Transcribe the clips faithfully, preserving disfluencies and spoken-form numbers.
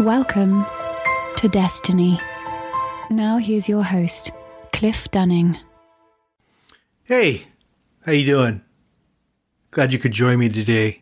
Welcome to Destiny. Now here's your host, Cliff Dunning. Hey, how you doing? Glad you could join me today.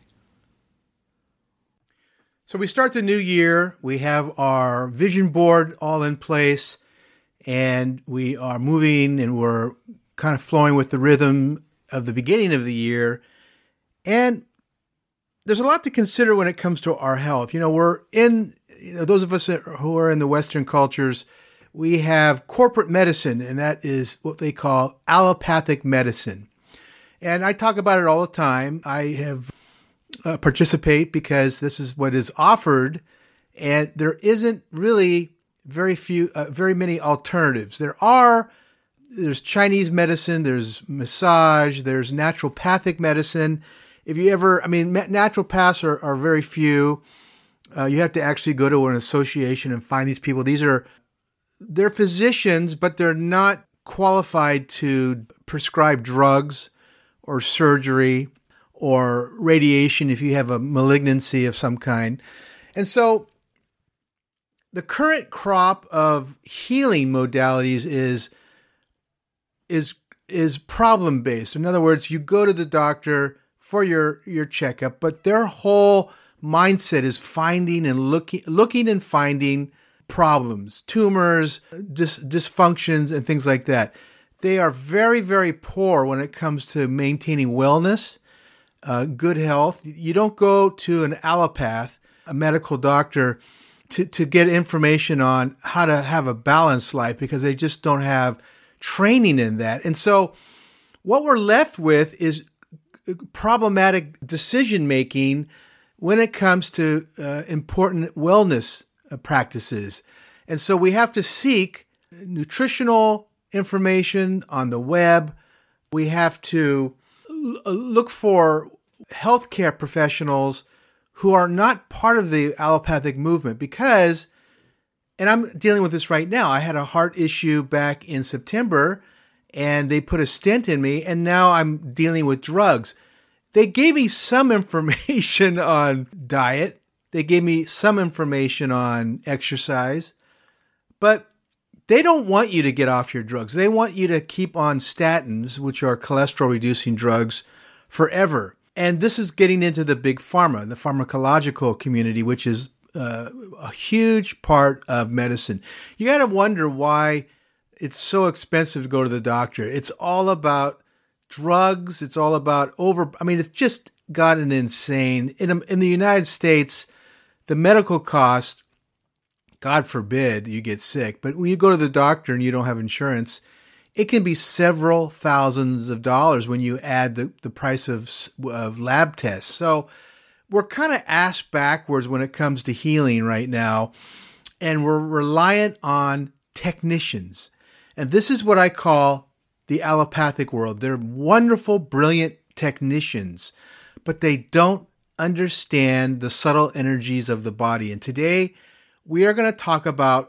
So we start the new year. We have our vision board all in place, and we are moving and we're kind of flowing with the rhythm of the beginning of the year. And there's a lot to consider when it comes to our health. You know, we're in, you know, those of us who are in the Western cultures, we have corporate medicine, and that is what they call allopathic medicine. And I talk about it all the time. I have uh, participate because this is what is offered, and there isn't really very few, uh, very many alternatives. There are, there's Chinese medicine, there's massage, there's naturopathic medicine. If you ever, I mean, naturopaths are, are very few. Uh, you have to actually go to an association and find these people. These are, they're physicians, but they're not qualified to prescribe drugs or surgery or radiation if you have a malignancy of some kind. And so the current crop of healing modalities is, is, is problem-based. In other words, you go to the doctor for your, your checkup, but their whole mindset is finding and looking, looking and finding problems, tumors, dis, dysfunctions, and things like that. They are very, very poor when it comes to maintaining wellness, uh, good health. You don't go to an allopath, a medical doctor, to, to get information on how to have a balanced life because they just don't have training in that. And so what we're left with is problematic decision-making when it comes to uh, important wellness uh, practices. And so we have to seek nutritional information on the web. We have to l- look for healthcare professionals who are not part of the allopathic movement because, and I'm dealing with this right now, I had a heart issue back in September and they put a stent in me, and now I'm dealing with drugs. They gave me some information on diet. They gave me some information on exercise, but they don't want you to get off your drugs. They want you to keep on statins, which are cholesterol-reducing drugs, forever. And this is getting into the big pharma, the pharmacological community, which is uh, a huge part of medicine. You got to wonder why it's so expensive to go to the doctor. It's all about drugs. It's all about over, I mean, it's just gotten insane. In, in the United States, the medical cost, God forbid you get sick, but when you go to the doctor and you don't have insurance, it can be several thousands of dollars when you add the, the price of, of lab tests. So we're kind of ass backwards when it comes to healing right now, and we're reliant on technicians. And this is what I call the allopathic world. They're wonderful, brilliant technicians, but they don't understand the subtle energies of the body. And today we are going to talk about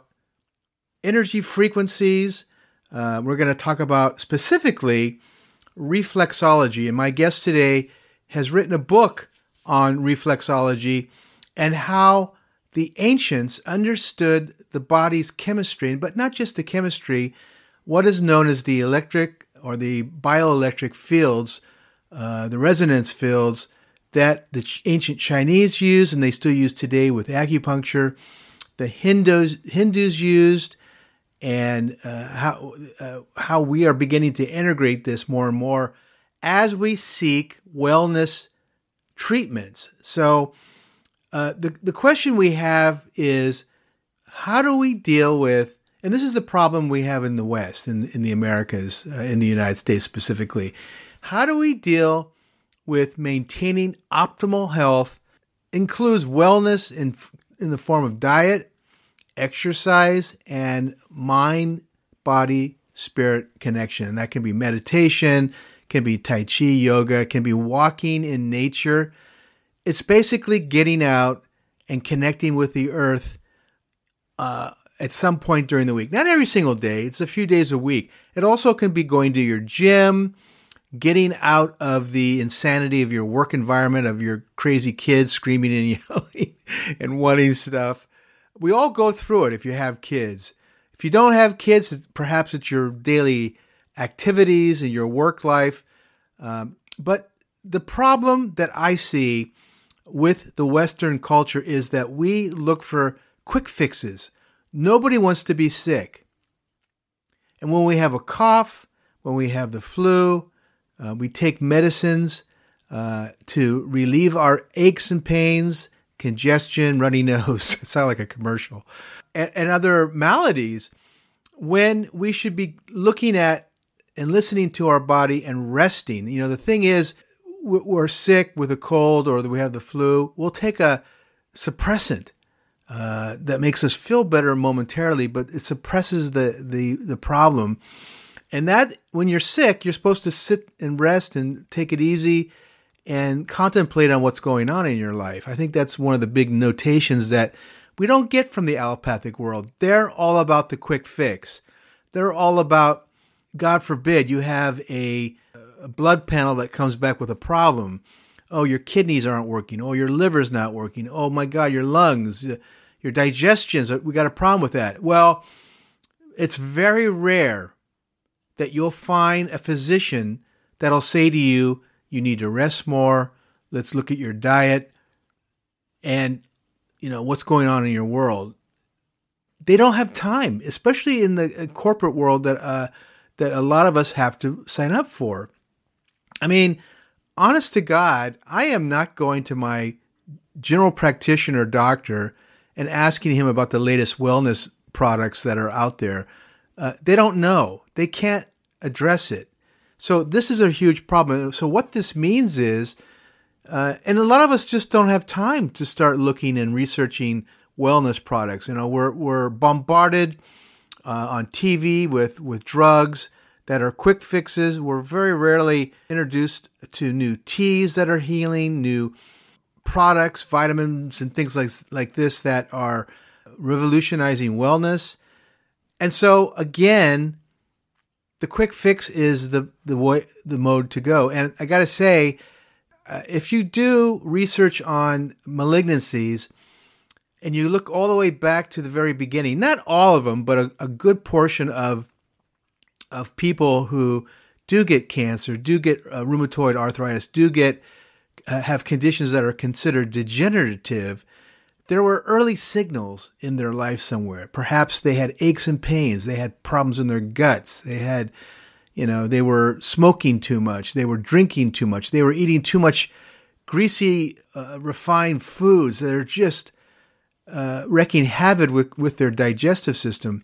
energy frequencies. Uh, we're going to talk about specifically reflexology. And my guest today has written a book on reflexology and how the ancients understood the body's chemistry, but not just the chemistry, what is known as the electric or the bioelectric fields, uh, the resonance fields that the ancient Chinese used and they still use today with acupuncture, the Hindus Hindus used, and uh, how uh, how we are beginning to integrate this more and more as we seek wellness treatments. So uh, the the question we have is, how do we deal with, and this is the problem we have in the West, in, in the Americas, uh, in the United States specifically. How do we deal with maintaining optimal health? Includes wellness in, in the form of diet, exercise, and mind, body, spirit connection. And that can be meditation, can be Tai Chi, yoga, can be walking in nature. It's basically getting out and connecting with the earth uh, at some point during the week. Not every single day. It's a few days a week. It also can be going to your gym, getting out of the insanity of your work environment, of your crazy kids screaming and yelling and wanting stuff. We all go through it if you have kids. If you don't have kids, it's, perhaps it's your daily activities and your work life. Um, but the problem that I see with the Western culture is that we look for quick fixes. Nobody wants to be sick. And when we have a cough, when we have the flu, uh, we take medicines uh, to relieve our aches and pains, congestion, runny nose. It sounds like a commercial. And, and other maladies, when we should be looking at and listening to our body and resting. You know, the thing is, we're sick with a cold or we have the flu, we'll take a suppressant uh, that makes us feel better momentarily, but it suppresses the, the, the problem. And that, when you're sick, you're supposed to sit and rest and take it easy and contemplate on what's going on in your life. I think that's one of the big notations that we don't get from the allopathic world. They're all about the quick fix. They're all about, God forbid, you have a, a blood panel that comes back with a problem. Oh, your kidneys aren't working. Oh, your liver's not working. Oh my God, your lungs, your digestions, we got a problem with that. Well, it's very rare that you'll find a physician that'll say to you, you need to rest more. Let's look at your diet and, you know, what's going on in your world. They don't have time, especially in the corporate world that uh, that a lot of us have to sign up for. I mean, honest to God, I am not going to my general practitioner doctor and asking him about the latest wellness products that are out there. Uh, they don't know. They can't address it. So this is a huge problem. So what this means is, uh, and a lot of us just don't have time to start looking and researching wellness products. You know, we're we're bombarded uh, on T V with with drugs that are quick fixes. We're very rarely introduced to new teas that are healing, new products, vitamins, and things like like this that are revolutionizing wellness. And so again, the quick fix is the the way, the mode to go. And I got to say, uh, if you do research on malignancies and you look all the way back to the very beginning, not all of them, but a, a good portion of of people who do get cancer, do get uh, rheumatoid arthritis, do get uh, have conditions that are considered degenerative, there were early signals in their life somewhere. Perhaps they had aches and pains. They had problems in their guts. They had, you know, they were smoking too much. They were drinking too much. They were eating too much greasy, uh, refined foods that are just uh, wreaking havoc with, with their digestive system.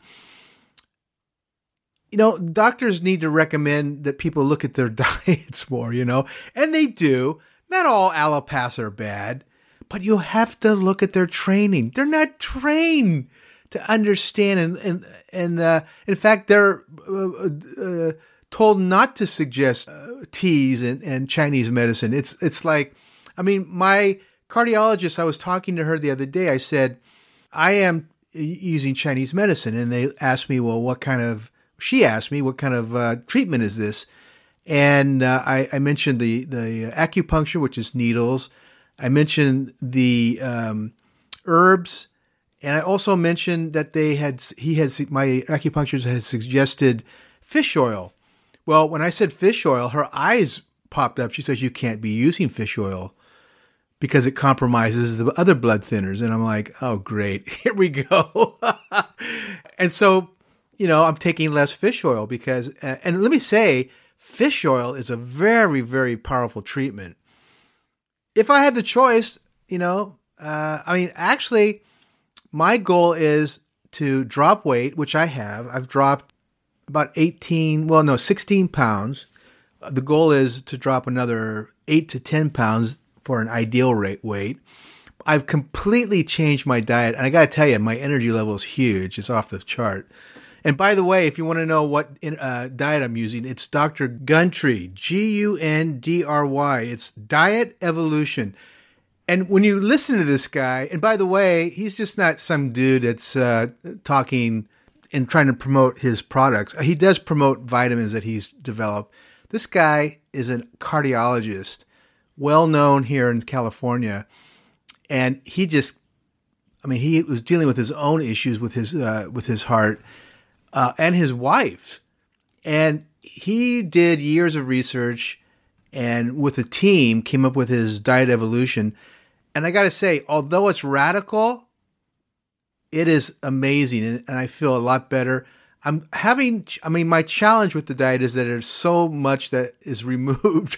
You know, doctors need to recommend that people look at their diets more, you know, and they do. Not all allopaths are bad. But you have to look at their training. They're not trained to understand. And, and, and uh, in fact, they're uh, uh, told not to suggest uh, teas and, and Chinese medicine. It's it's like, I mean, my cardiologist, I was talking to her the other day. I said, I am using Chinese medicine. And they asked me, well, what kind of, she asked me, what kind of uh, treatment is this? And uh, I, I mentioned the, the acupuncture, which is needles. I mentioned the um, herbs, and I also mentioned that they had, he had, my acupuncturist had suggested fish oil. Well, when I said fish oil, her eyes popped up. She says, you can't be using fish oil because it compromises the other blood thinners. And I'm like, oh, great. Here we go. And so, you know, I'm taking less fish oil because, and let me say, fish oil is a very, very powerful treatment. If I had the choice, you know, uh, I mean, actually, my goal is to drop weight, which I have. I've dropped about eighteen, well, no, sixteen pounds. The goal is to drop another eight to ten pounds for an ideal rate weight. I've completely changed my diet. And I got to tell you, my energy level is huge. It's off the chart. And by the way, if you want to know what uh, diet I'm using, it's Doctor Gundry, G U N D R Y. It's Diet Evolution. And when you listen to this guy, and by the way, he's just not some dude that's uh, talking and trying to promote his products. He does promote vitamins that he's developed. This guy is a cardiologist, well known here in California. And he just, I mean, he was dealing with his own issues with his uh, with his heart uh, and his wife. And he did years of research and with a team came up with his diet evolution. And I got to say, although it's radical, it is amazing. And, and I feel a lot better. I'm having, I mean, my challenge with the diet is that there's so much that is removed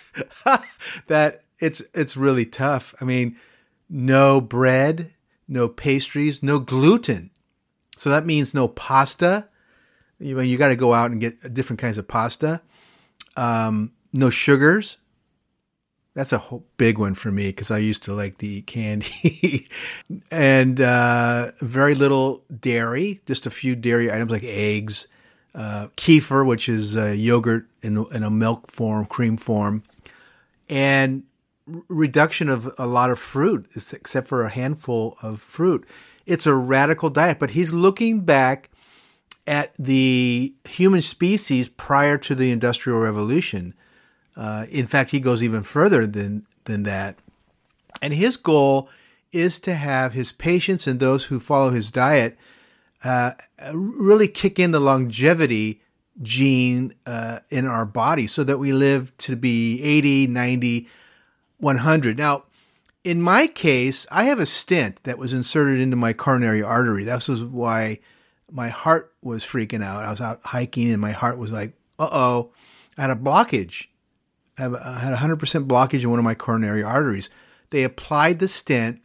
that it's, it's really tough. I mean, no bread, no pastries, no gluten. So that means no pasta. You, you got to go out and get different kinds of pasta. Um, no sugars. That's a whole big one for me because I used to like to eat candy. And uh, very little dairy, just a few dairy items like eggs, uh, kefir, which is uh, yogurt in, in a milk form, cream form, and r- reduction of a lot of fruit, except for a handful of fruit. It's a radical diet, but he's looking back at the human species prior to the Industrial Revolution. Uh, in fact, he goes even further than than that. And his goal is to have his patients and those who follow his diet uh, really kick in the longevity gene uh, in our body so that we live to be eighty, ninety, one hundred. Now, in my case, I have a stent that was inserted into my coronary artery. That was why my heart was freaking out. I was out hiking and my heart was like, uh-oh, I had a blockage. I had a one hundred percent blockage in one of my coronary arteries. They applied the stent,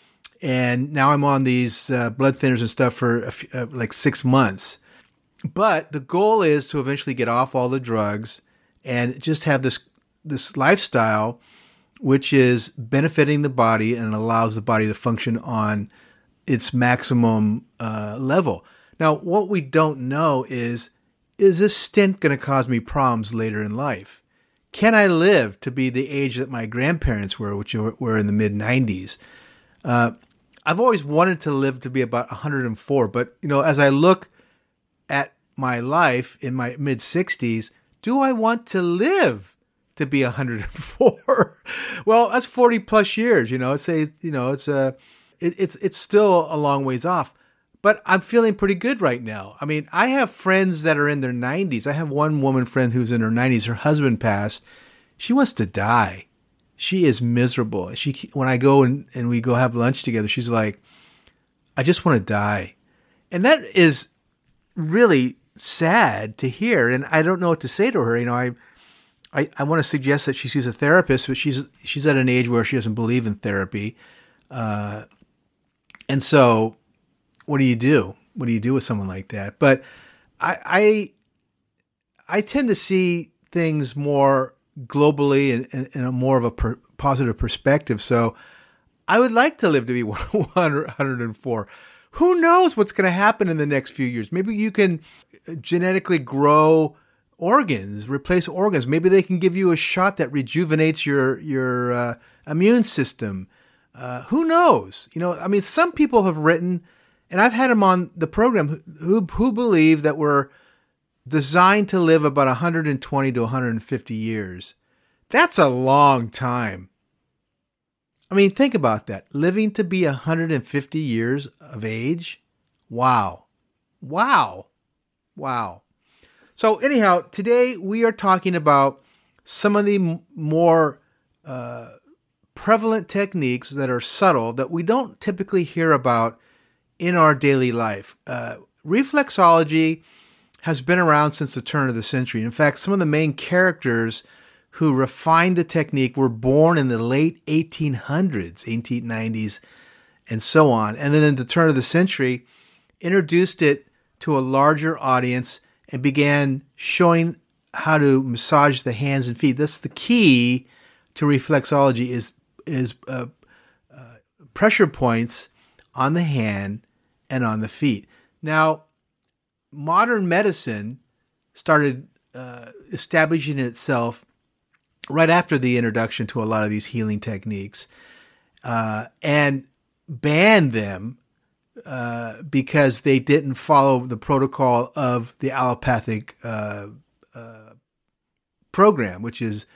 and now I'm on these uh, blood thinners and stuff for a few, uh, like six months. But the goal is to eventually get off all the drugs and just have this this lifestyle, which is benefiting the body and allows the body to function on its maximum uh, level. Now, what we don't know is, is this stent going to cause me problems later in life? Can I live to be the age that my grandparents were, which were in the mid nineties? Uh, I've always wanted to live to be about one hundred four, but you know, as I look at my life in my mid sixties, do I want to live to be one hundred four? Well, that's forty plus years. You know, it's a, you know, it's a, it, it's it's still a long ways off. But I'm feeling pretty good right now. I mean, I have friends that are in their nineties. I have one woman friend who's in her nineties. Her husband passed. She wants to die. She is miserable. She, when I go and, and we go have lunch together, she's like, I just want to die. And that is really sad to hear. And I don't know what to say to her. You know, I, I, I want to suggest that she sees a therapist, but she's, she's at an age where she doesn't believe in therapy. Uh, and so, what do you do? What do you do with someone like that? But I, I, I tend to see things more globally and in a more of a per, positive perspective. So I would like to live to be one hundred four. Who knows what's going to happen in the next few years? Maybe you can genetically grow organs, replace organs. Maybe they can give you a shot that rejuvenates your, your uh, immune system. Uh, who knows? You know, I mean, some people have written, and I've had them on the program who who believe that we're designed to live about one hundred twenty to one hundred fifty years. That's a long time. I mean, think about that. Living to be one hundred fifty years of age. Wow. Wow. Wow. So anyhow, today we are talking about some of the m- more uh, prevalent techniques that are subtle that we don't typically hear about in our daily life. Uh, reflexology has been around since the turn of the century. In fact, some of the main characters who refined the technique were born in the late eighteen hundreds, eighteen nineties, and so on. And then in the turn of the century, introduced it to a larger audience and began showing how to massage the hands and feet. That's the key to reflexology is, is uh, uh, pressure points on the hand and on the feet. Now, modern medicine started uh, establishing itself right after the introduction to a lot of these healing techniques uh, and banned them uh, because they didn't follow the protocol of the allopathic uh, uh, program, which is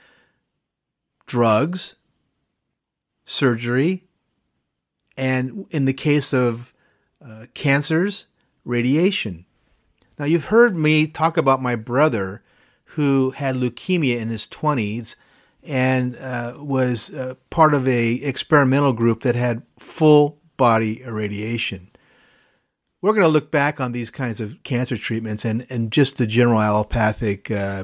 drugs, surgery, and in the case of uh, cancers, radiation. Now, you've heard me talk about my brother who had leukemia in his twenties and uh, was uh, part of a experimental group that had full body irradiation. We're going to look back on these kinds of cancer treatments and, and just the general allopathic uh,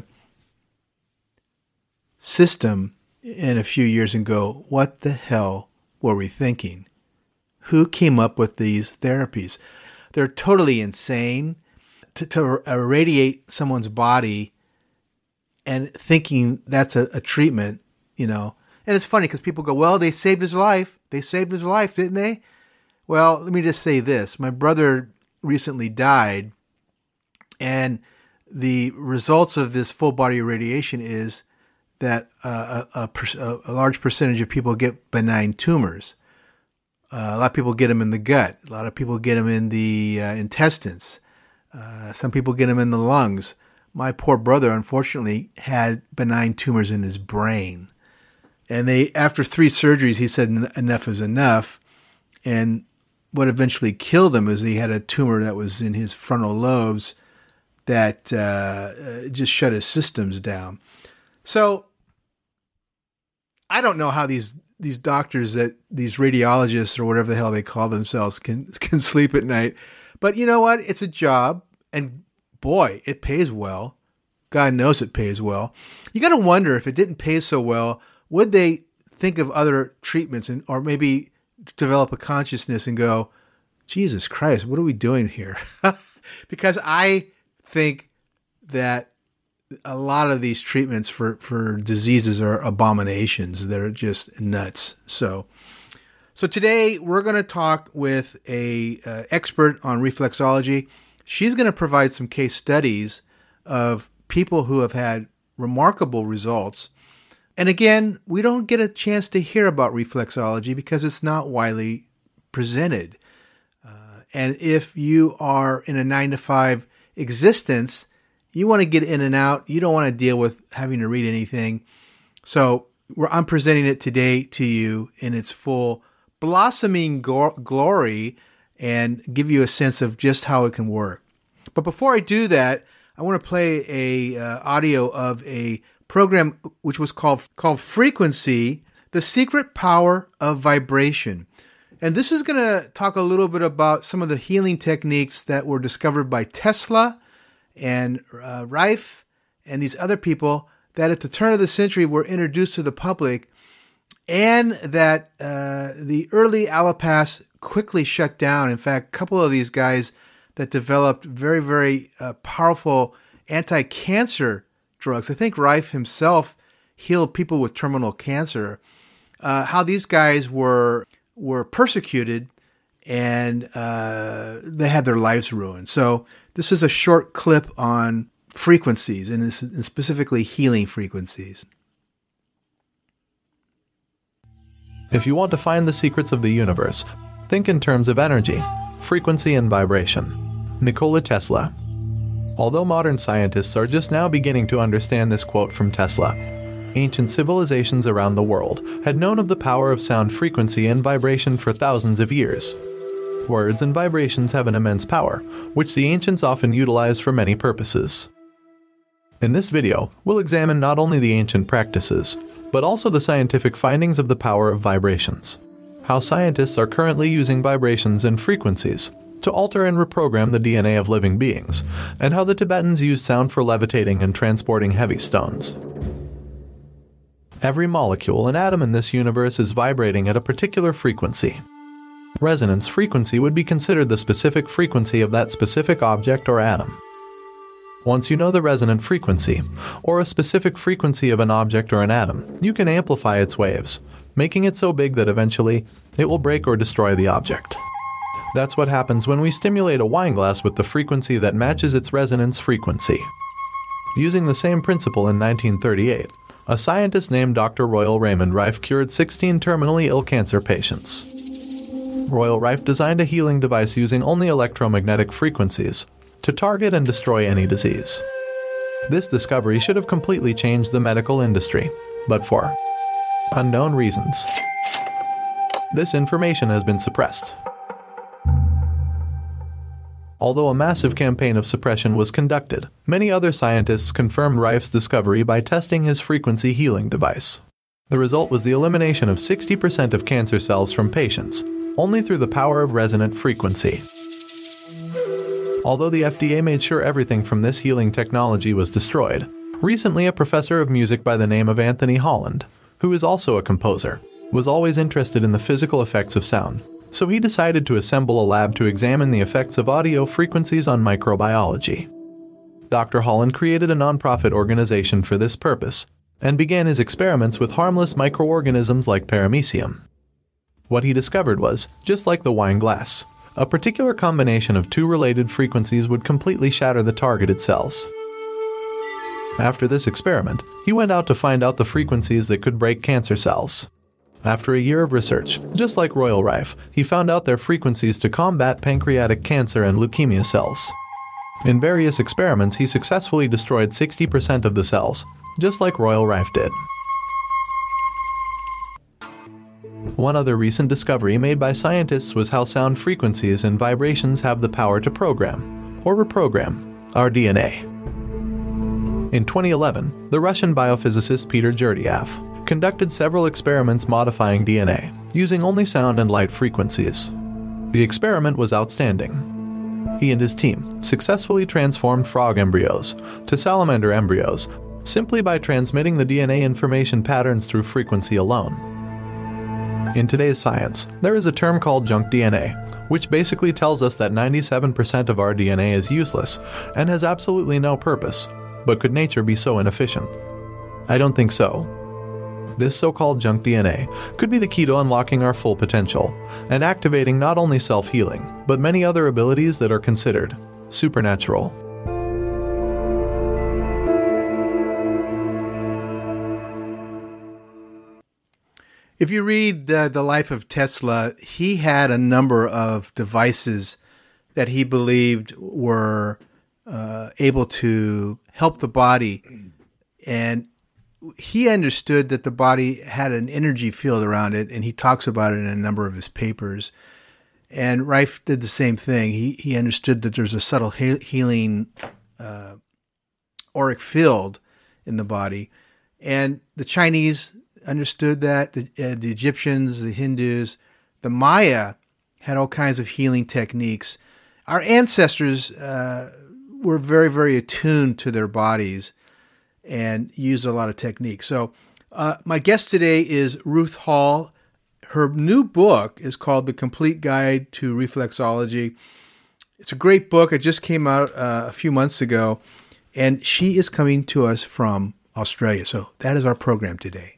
system in a few years and go, what the hell were we thinking? Who came up with these therapies? They're totally insane. To, to irradiate someone's body and thinking that's a, a treatment, you know. And it's funny because people go, well, they saved his life. They saved his life, didn't they? Well, let me just say this. My brother recently died, and the results of this full body irradiation is that uh, a, a, a large percentage of people get benign tumors. Uh, a lot of people get them in the gut. A lot of people get them in the uh, intestines. Uh, some people get them in the lungs. My poor brother, unfortunately, had benign tumors in his brain. And they, after three surgeries, he said enough is enough. And what eventually killed him is he had a tumor that was in his frontal lobes that uh, just shut his systems down. So I don't know how these these doctors, that these radiologists or whatever the hell they call themselves, can can sleep at night. But you know what? It's a job, and boy, it pays well. God knows it pays well. You got to wonder, if it didn't pay so well, would they think of other treatments and or maybe develop a consciousness and go, Jesus Christ, what are we doing here? Because I think that a lot of these treatments for, for diseases are abominations. They're just nuts. So So today we're going to talk with a uh, expert on reflexology. She's going to provide some case studies of people who have had remarkable results. And again, we don't get a chance to hear about reflexology because it's not widely presented. Uh, and if you are in a nine to five existence, you want to get in and out. You don't want to deal with having to read anything. So we're, I'm presenting it today to you in its full blossoming go- glory and give you a sense of just how it can work. But before I do that, I want to play a uh, audio of a program which was called called Frequency: The Secret Power of Vibration. And this is going to talk a little bit about some of the healing techniques that were discovered by Tesla and uh, Rife and these other people that at the turn of the century were introduced to the public, and that uh, the early allopaths quickly shut down. In fact, a couple of these guys that developed very, very uh, powerful anti-cancer drugs. I think Rife himself healed people with terminal cancer. Uh, how these guys were were persecuted, and uh, they had their lives ruined. So this is a short clip on frequencies, and, this, and specifically healing frequencies. If you want to find the secrets of the universe, think in terms of energy, frequency, and vibration. Nikola Tesla. Although modern scientists are just now beginning to understand this quote from Tesla, ancient civilizations around the world had known of the power of sound frequency and vibration for thousands of years. Words and vibrations have an immense power, which the ancients often utilized for many purposes. In this video, we'll examine not only the ancient practices, but also the scientific findings of the power of vibrations, how scientists are currently using vibrations and frequencies to alter and reprogram the D N A of living beings, and how the Tibetans used sound for levitating and transporting heavy stones. Every molecule and atom in this universe is vibrating at a particular frequency. Resonance frequency would be considered the specific frequency of that specific object or atom. Once you know the resonant frequency, or a specific frequency of an object or an atom, you can amplify its waves, making it so big that eventually it will break or destroy the object. That's what happens when we stimulate a wine glass with the frequency that matches its resonance frequency. Using the same principle in nineteen thirty-eight, a scientist named Doctor Royal Raymond Rife cured sixteen terminally ill cancer patients. Royal Rife designed a healing device using only electromagnetic frequencies to target and destroy any disease. This discovery should have completely changed the medical industry, but for unknown reasons, this information has been suppressed. Although a massive campaign of suppression was conducted, many other scientists confirmed Rife's discovery by testing his frequency healing device. The result was the elimination of sixty percent of cancer cells from patients, only through the power of resonant frequency. Although the F D A made sure everything from this healing technology was destroyed, recently a professor of music by the name of Anthony Holland, who is also a composer, was always interested in the physical effects of sound, so he decided to assemble a lab to examine the effects of audio frequencies on microbiology. Doctor Holland created a non-profit organization for this purpose, and began his experiments with harmless microorganisms like paramecium. What he discovered was, just like the wine glass, a particular combination of two related frequencies would completely shatter the targeted cells. After this experiment, he went out to find out the frequencies that could break cancer cells. After a year of research, just like Royal Rife, he found out their frequencies to combat pancreatic cancer and leukemia cells. In various experiments, he successfully destroyed sixty percent of the cells, just like Royal Rife did. One other recent discovery made by scientists was how sound frequencies and vibrations have the power to program, or reprogram, our D N A. In twenty eleven, the Russian biophysicist Peter Gurdjieff conducted several experiments modifying D N A, using only sound and light frequencies. The experiment was outstanding. He and his team successfully transformed frog embryos to salamander embryos simply by transmitting the D N A information patterns through frequency alone. In today's science, there is a term called junk D N A, which basically tells us that ninety-seven percent of our D N A is useless and has absolutely no purpose. But could nature be so inefficient? I don't think so. This so-called junk D N A could be the key to unlocking our full potential and activating not only self-healing, but many other abilities that are considered supernatural. If you read uh, the life of Tesla, he had a number of devices that he believed were uh, able to help the body, and he understood that the body had an energy field around it, and he talks about it in a number of his papers. And Rife did the same thing. He he understood that there's a subtle he- healing uh, auric field in the body, and the Chinese understood that. The, uh, the Egyptians, the Hindus, the Maya had all kinds of healing techniques. Our ancestors uh, were very, very attuned to their bodies and used a lot of techniques. So uh, my guest today is Ruth Hall. Her new book is called The Complete Guide to Reflexology. It's a great book. It just came out uh, a few months ago, and she is coming to us from Australia. So that is our program today.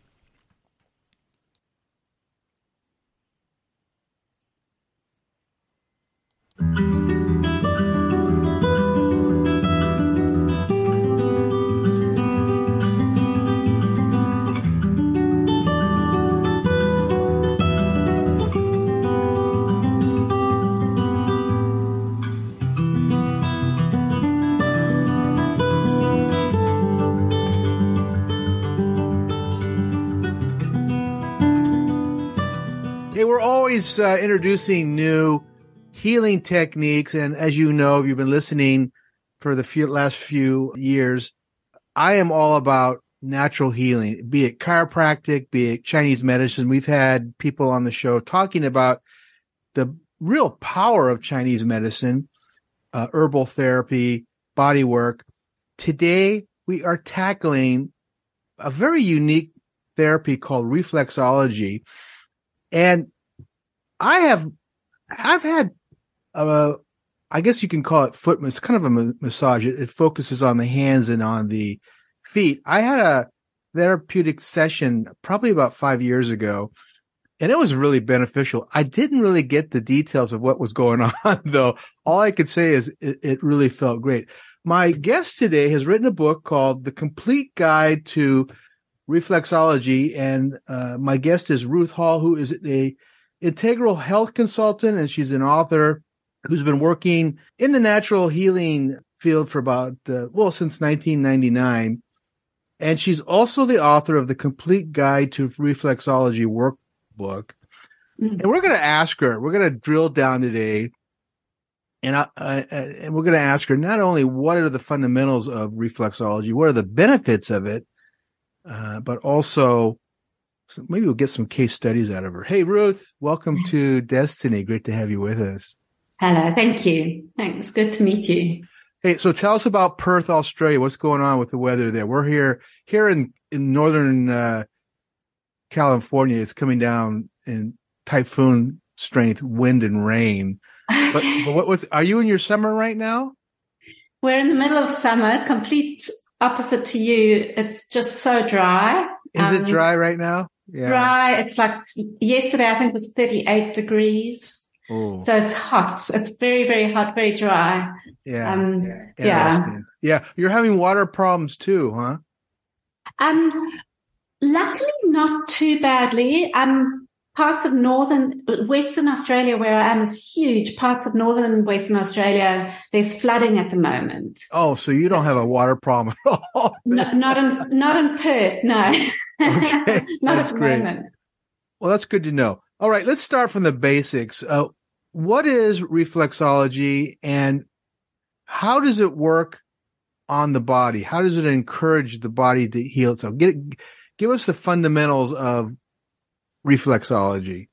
Hey, we're always uh, introducing new healing techniques. And as you know, if you've been listening for the few, last few years, I am all about natural healing, be it chiropractic, be it Chinese medicine. We've had people on the show talking about the real power of Chinese medicine, uh, herbal therapy, body work. Today, we are tackling a very unique therapy called reflexology. And I have, I've had, uh, I guess you can call it foot, it's kind of a massage. It, it focuses on the hands and on the feet. I had a therapeutic session probably about five years ago, and it was really beneficial. I didn't really get the details of what was going on, though. All I could say is it, it really felt great. My guest today has written a book called The Complete Guide to Reflexology, and uh, my guest is Ruth Hall, who is a integral health consultant, and she's an author who's been working in the natural healing field for about, uh, well, since nineteen ninety-nine. And she's also the author of the Complete Guide to Reflexology workbook. Mm-hmm. And we're going to ask her, we're going to drill down today And, I, I, and we're going to ask her not only what are the fundamentals of reflexology, what are the benefits of it, uh, but also so maybe we'll get some case studies out of her. Hey, Ruth, welcome to Destiny. Great to have you with us. Hello. Thank you. Thanks. Good to meet you. Hey, so tell us about Perth, Australia. What's going on with the weather there? We're here, here in, in northern, uh, California. It's coming down in typhoon strength wind and rain. But, but what was, are you in your summer right now? We're in the middle of summer, complete opposite to you. It's just so dry. Is um, it dry right now? Yeah. Dry. It's like yesterday, I think it was thirty-eight degrees. Ooh. So it's hot. It's very, very hot, very dry. Yeah. Um, yeah. Yeah. You're having water problems too, huh? Um, luckily not too badly. Um, parts of northern, Western Australia where I am is huge. Parts of northern and Western Australia, there's flooding at the moment. Oh, so you don't have a water problem at all? no, not in, not in Perth, no. Okay. Not That's at the great. moment. Well, that's good to know. All right, let's start from the basics. Uh, what is reflexology and how does it work on the body? How does it encourage the body to heal itself? Get, give us the fundamentals of reflexology.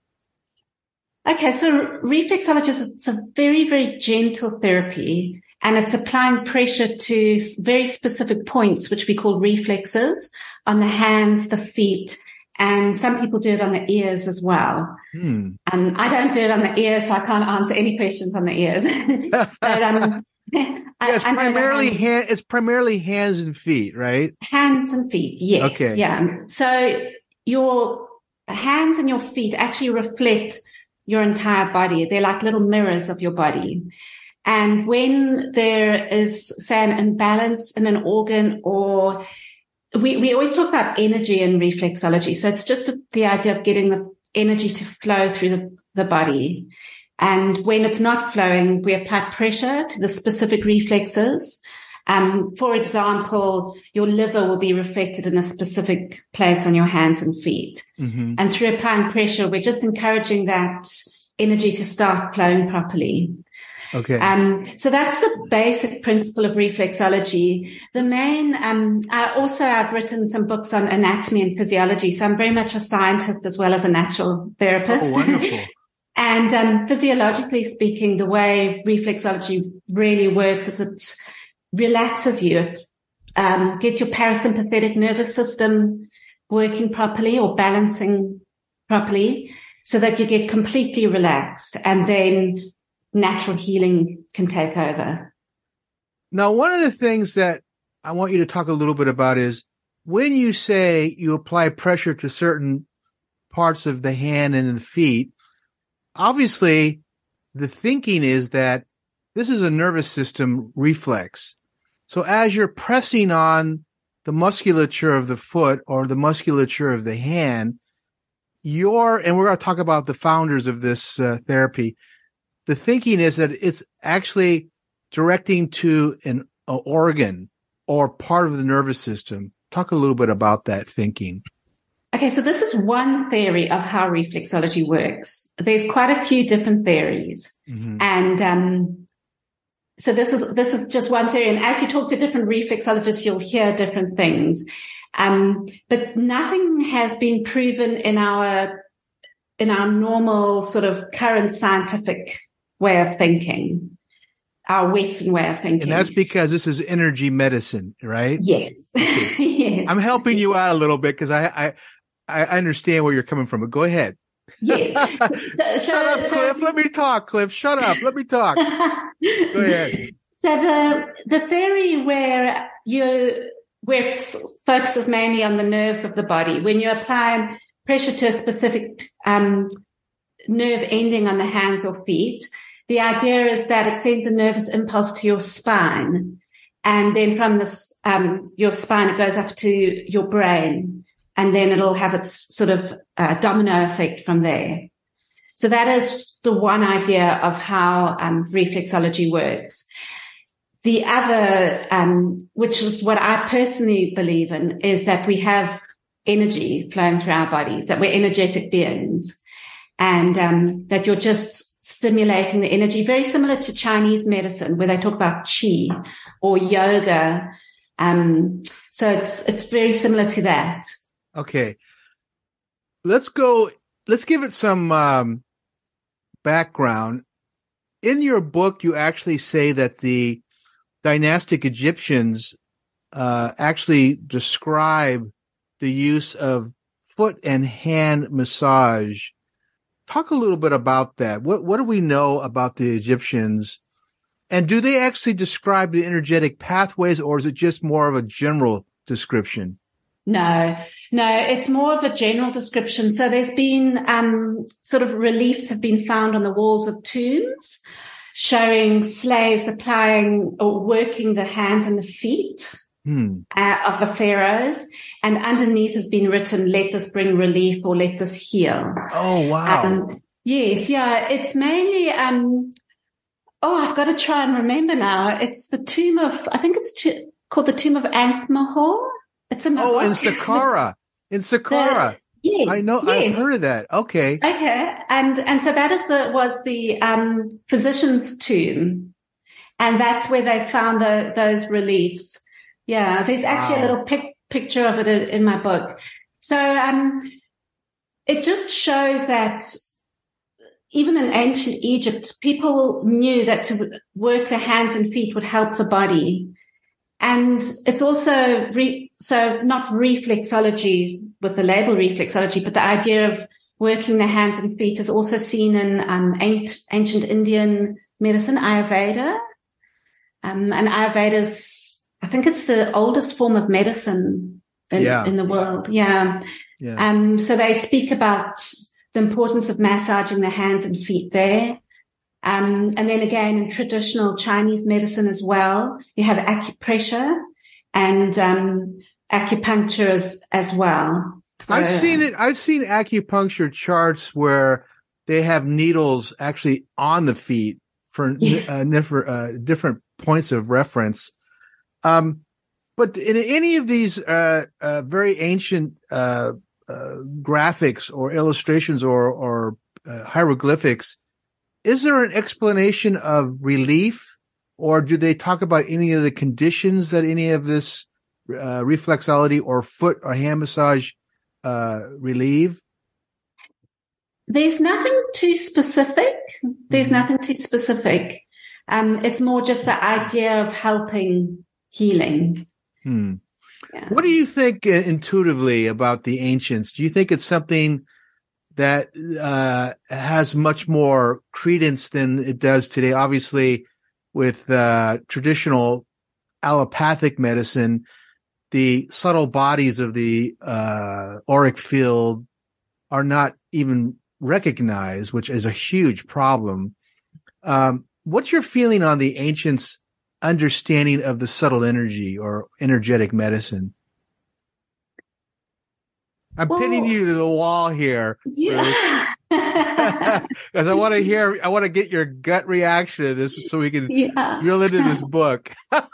Okay, so reflexology is it's a very, very gentle therapy, and it's applying pressure to very specific points, which we call reflexes, on the hands, the feet, and some people do it on the ears as well. Hmm. Um, I don't do it on the ears, so I can't answer any questions on the ears. but um, yeah, it's I, primarily I hand, it's primarily hands and feet, right? Hands and feet, yes. Okay. Yeah. So your hands and your feet actually reflect your entire body. They're like little mirrors of your body. And when there is, say, an imbalance in an organ, or we, we always talk about energy in reflexology. So it's just the idea of getting the energy to flow through the, the body. And when it's not flowing, we apply pressure to the specific reflexes. Um, for example, your liver will be reflected in a specific place on your hands and feet. Mm-hmm. And through applying pressure, we're just encouraging that energy to start flowing properly. Okay. Um, so that's the basic principle of reflexology. The main, um, I also, I've written some books on anatomy and physiology. So I'm very much a scientist as well as a natural therapist. Oh, wonderful. And, um, physiologically speaking, the way reflexology really works is it relaxes you. It, um, gets your parasympathetic nervous system working properly or balancing properly so that you get completely relaxed, and then natural healing can take over. Now, one of the things that I want you to talk a little bit about is when you say you apply pressure to certain parts of the hand and the feet, obviously the thinking is that this is a nervous system reflex. So as you're pressing on the musculature of the foot or the musculature of the hand, you're, and we're going to talk about the founders of this uh, therapy, the thinking is that it's actually directing to an a organ or part of the nervous system. Talk a little bit about that thinking. Okay, so this is one theory of how reflexology works. There's quite a few different theories. Mm-hmm. And um, so this is this is just one theory. And as you talk to different reflexologists, you'll hear different things. Um, but nothing has been proven in our in our normal sort of current scientific way of thinking, our Western way of thinking. And that's because this is energy medicine, right? Yes. Yes. I'm helping you out a little bit because I, I, I understand where you're coming from, but go ahead. Yes. So, Shut up, so, Cliff. Let me talk, Cliff. Shut up. Let me talk. Go ahead. So the, the theory where you, where it focuses mainly on the nerves of the body, when you apply pressure to a specific, um, nerve ending on the hands or feet, the idea is that it sends a nervous impulse to your spine. And then from this, um, your spine, it goes up to your brain. And then it'll have its sort of uh, domino effect from there. So that is the one idea of how um, reflexology works. The other, um, which is what I personally believe in, is that we have energy flowing through our bodies, that we're energetic beings, and um, that you're just stimulating the energy, very similar to Chinese medicine where they talk about qi or yoga. Um, so it's, it's very similar to that. Okay. Let's go, let's give it some, um, background. In your book, you actually say that the dynastic Egyptians, uh, actually describe the use of foot and hand massage. Talk a little bit about that. What, what do we know about the Egyptians? And do they actually describe the energetic pathways, or is it just more of a general description? No, no, it's more of a general description. So there's been um, sort of reliefs have been found on the walls of tombs showing slaves applying or working the hands and the feet hmm. uh, of the pharaohs. And underneath has been written, let this bring relief or let this heal. Oh, wow. Um, yes, yeah, it's mainly... Um, Oh, I've got to try and remember now. It's the tomb of, I think it's to, called the tomb of Ankh-Mahor. It's in my Oh, book. in Saqqara. In Saqqara. The, yes. I know, yes. I've heard of that. Okay. Okay. And, and so that is the, was the, um, physician's tomb. And that's where they found the, those reliefs. Yeah. There's actually wow. a little pic, picture of it in, in my book. So, um, it just shows that even in ancient Egypt, people knew that to work the hands and feet would help the body. And it's also, re- so not reflexology with the label reflexology, but the idea of working the hands and feet is also seen in um, ancient, ancient Indian medicine, Ayurveda. Um, and Ayurveda's, I think it's the oldest form of medicine in, yeah. in the world. Yeah. yeah. Um, so they speak about the importance of massaging the hands and feet there. Um, and then again, in traditional Chinese medicine as well, you have acupressure and um, acupuncture as, as well. So, I've seen it. I've seen acupuncture charts where they have needles actually on the feet for yes. uh, different, uh, different points of reference. Um, but in any of these uh, uh, very ancient uh Uh, graphics or illustrations or, or uh, hieroglyphics, is there an explanation of relief, or do they talk about any of the conditions that any of this uh, reflexology or foot or hand massage uh, relieve? There's nothing too specific. There's mm-hmm. nothing too specific. Um, it's more just the idea of helping healing. Hmm. Yeah. What do you think uh, intuitively about the ancients? Do you think it's something that uh, has much more credence than it does today? Obviously, with uh, traditional allopathic medicine, the subtle bodies of the uh, auric field are not even recognized, which is a huge problem. Um, what's your feeling on the ancients' understanding of the subtle energy or energetic medicine? I'm well, pinning you to the wall here. Yeah. Because I want to hear, I want to get your gut reaction to this so we can yeah. drill into this book. Well,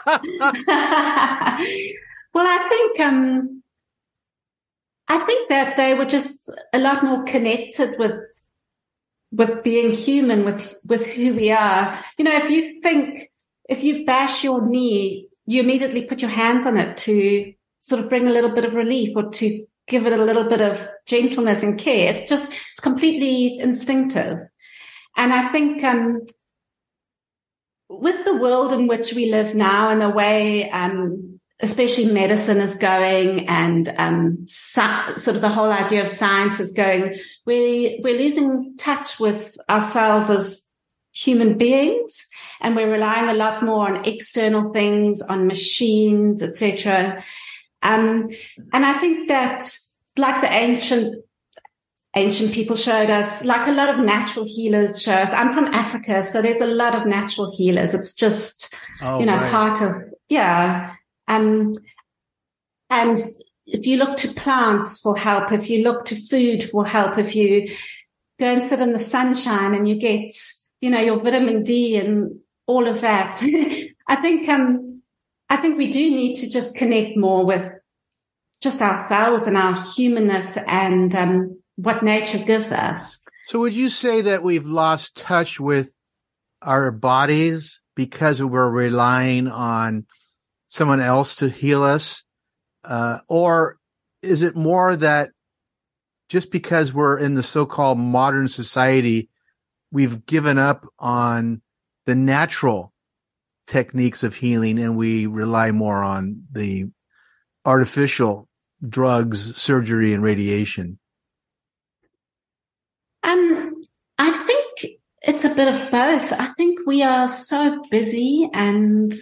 I think, um, I think that they were just a lot more connected with, with being human, with, with who we are. You know, if you think, if you bash your knee, you immediately put your hands on it to sort of bring a little bit of relief or to give it a little bit of gentleness and care. It's just, it's completely instinctive. And I think, um, with the world in which we live now and the way, um, especially medicine is going and, um, so, sort of the whole idea of science is going, we, we're losing touch with ourselves as human beings, and we're relying a lot more on external things, on machines, et cetera. Um, and I think that, like the ancient, ancient people showed us, like a lot of natural healers show us. I'm from Africa, so there's a lot of natural healers. It's just, oh, you know, right. part of, yeah. Um, and if you look to plants for help, if you look to food for help, if you go and sit in the sunshine and you get, you know, your vitamin D and all of that, I think, um, I think we do need to just connect more with just ourselves and our humanness and um, what nature gives us. So would you say that we've lost touch with our bodies because we're relying on someone else to heal us? Uh, or is it more that just because we're in the so-called modern society, we've given up on the natural techniques of healing and we rely more on the artificial drugs, surgery, and radiation? Um, I think it's a bit of both. I think we are so busy and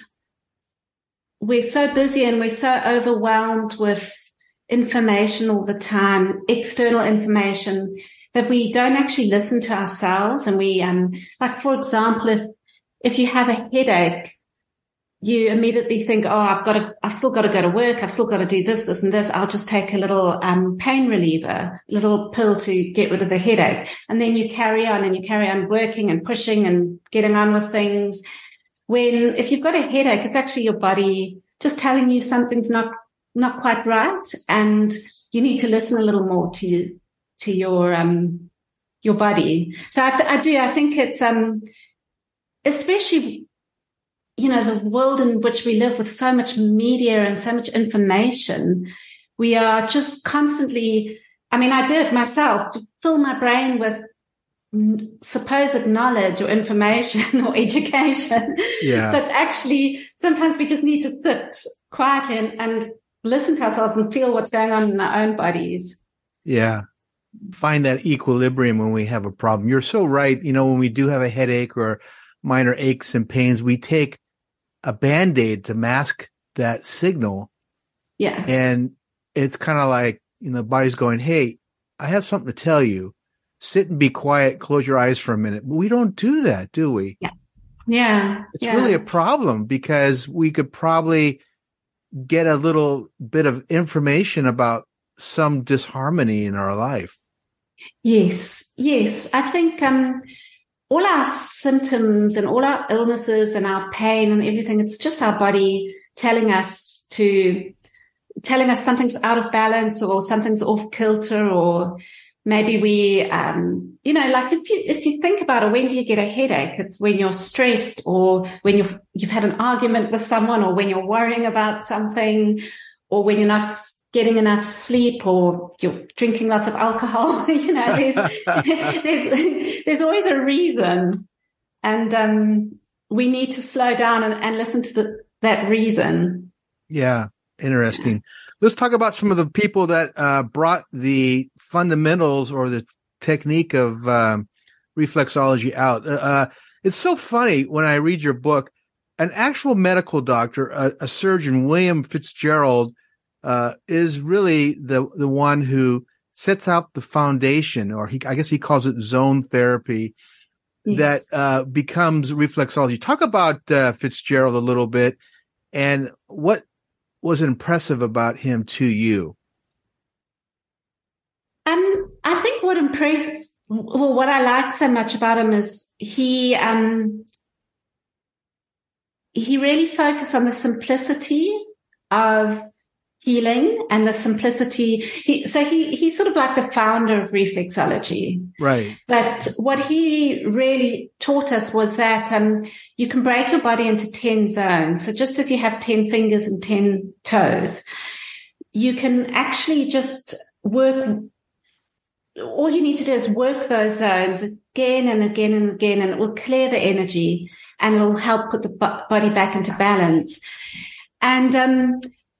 we're so busy and we're so overwhelmed with information all the time, external information, that we don't actually listen to ourselves. And we, um, like, for example, if, if you have a headache, you immediately think, oh, I've got to, I've still got to go to work. I've still got to do this, this and this. I'll just take a little, um, pain reliever, little pill to get rid of the headache. And then you carry on and you carry on working and pushing and getting on with things. When, if you've got a headache, it's actually your body just telling you something's not, not quite right. And you need to listen a little more to you, to your, um, your body. So I, th- I do, I think it's, um, especially, you know, the world in which we live with so much media and so much information, we are just constantly, I mean, I do it myself, just fill my brain with supposed knowledge or information or education. Yeah. But actually, sometimes we just need to sit quietly and, and listen to ourselves and feel what's going on in our own bodies. Yeah. Find that equilibrium when we have a problem. You're so right. You know, when we do have a headache or minor aches and pains, we take a Band-Aid to mask that signal. Yeah. And it's kind of like, you know, the body's going, hey, I have something to tell you. Sit and be quiet. Close your eyes for a minute. But we don't do that, do we? Yeah. Yeah. It's yeah. really a problem because we could probably get a little bit of information about some disharmony in our life. Yes. Yes. I think, um, all our symptoms and all our illnesses and our pain and everything, it's just our body telling us to, telling us something's out of balance or something's off kilter, or maybe we, um, you know, like if you, if you think about it, when do you get a headache? It's when you're stressed or when you've, you've had an argument with someone, or when you're worrying about something, or when you're not getting enough sleep, or you're drinking lots of alcohol. You know, there's, there's, there's always a reason. And, um, we need to slow down and, and listen to the, that reason. Yeah. Interesting. Let's talk about some of the people that, uh, brought the fundamentals or the technique of, um, reflexology out. Uh, uh, it's so funny when I read your book, an actual medical doctor, a, a surgeon, William Fitzgerald, uh, is really the, the one who sets out the foundation, or he, I guess he calls it zone therapy, yes, that, uh, becomes reflexology. Talk about, uh, Fitzgerald a little bit and what was impressive about him to you. Um, I think what impressed, well, what I like so much about him is he, um, he really focused on the simplicity of healing and the simplicity. He, so he, he's sort of like the founder of reflexology. Right. But what he really taught us was that, um, you can break your body into ten zones. So just as you have ten fingers and ten toes, you can actually just work. All you need to do is work those zones again and again and again, and it will clear the energy and it will help put the body back into balance. And, um,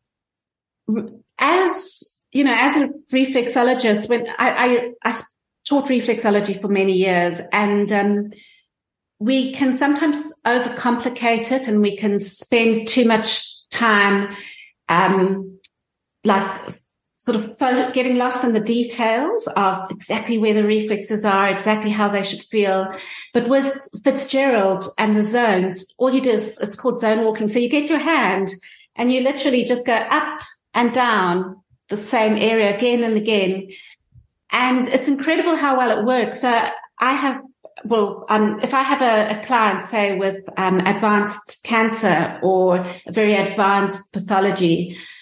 as you know, as a reflexologist, when I, I, I taught reflexology for many years, and um, we can sometimes overcomplicate it, and we can spend too much time, um, like sort of getting lost in the details of exactly where the reflexes are, exactly how they should feel. But with Fitzgerald and the zones, all you do is, it's called zone walking. So you get your hand and you literally just go up and down the same area again and again. And it's incredible how well it works. So I have, well, um, if I have a, a client, say, with um, advanced cancer or a very advanced pathology,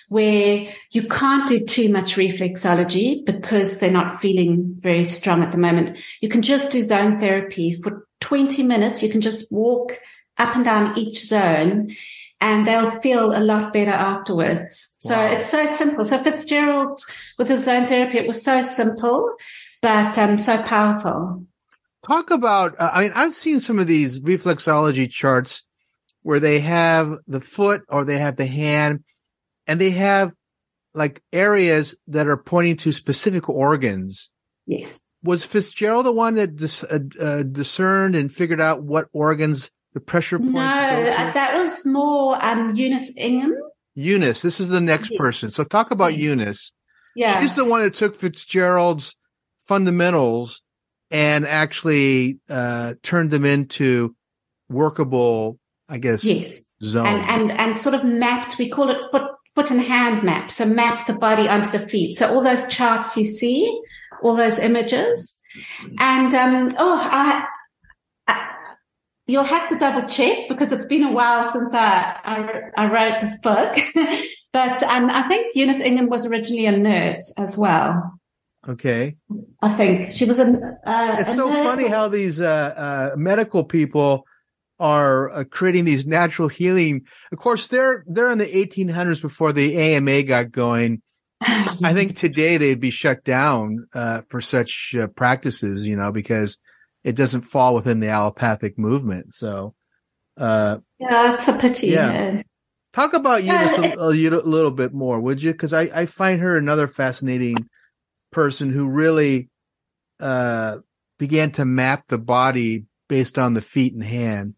where you can't do too much reflexology because they're not feeling very strong at the moment. You can just do zone therapy for twenty minutes. You can just walk up and down each zone and they'll feel a lot better afterwards. So wow. It's so simple. So Fitzgerald with his zone therapy, it was so simple, but um, so powerful. Talk about, uh, I mean, I've seen some of these reflexology charts where they have the foot or they have the hand and they have like areas that are pointing to specific organs. Yes. Was Fitzgerald the one that dis- uh, uh, discerned and figured out what organs the pressure points No, go to? uh, that was more um, Eunice Ingham. Eunice, this is the next yes. person. So talk about yes. Eunice. Yeah. She's the one that took Fitzgerald's fundamentals and actually uh, turned them into workable, I guess, yes. zones. And, and, and sort of mapped, we call it foot, foot and hand map. So map the body onto the feet. So all those charts you see, all those images. And, um, oh, I, I, you'll have to double check because it's been a while since I, I, I wrote this book. But um, I think Eunice Ingham was originally a nurse as well. Okay. I think she was a. Uh, it's a so nurse funny or... how these uh, uh, medical people are uh, creating these natural healing. Of course, they're they're in the eighteen hundreds before the A M A got going. I think today they'd be shut down uh, for such uh, practices, you know, because it doesn't fall within the allopathic movement. So, uh, yeah, it's a pity. Yeah. Yeah. Talk about Eunice a, a little bit more, would you? Because I, I find her another fascinating person who really uh, began to map the body based on the feet and hand.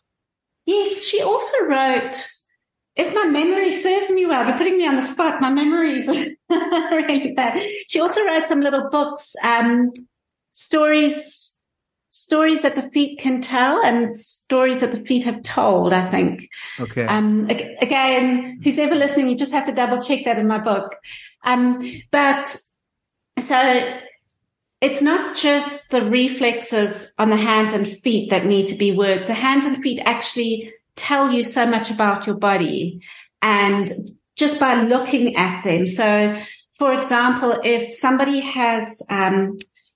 Yes, she also wrote, if my memory serves me well, you're putting me on the spot, my memory is really bad. She also wrote some little books, um, stories, stories that the feet can tell and stories that the feet have told, I think. Okay. Um, again, who's ever listening, you just have to double check that in my book. Um, but so it's not just the reflexes on the hands and feet that need to be worked. The hands and feet actually tell you so much about your body and just by looking at them. So, for example, if somebody has um,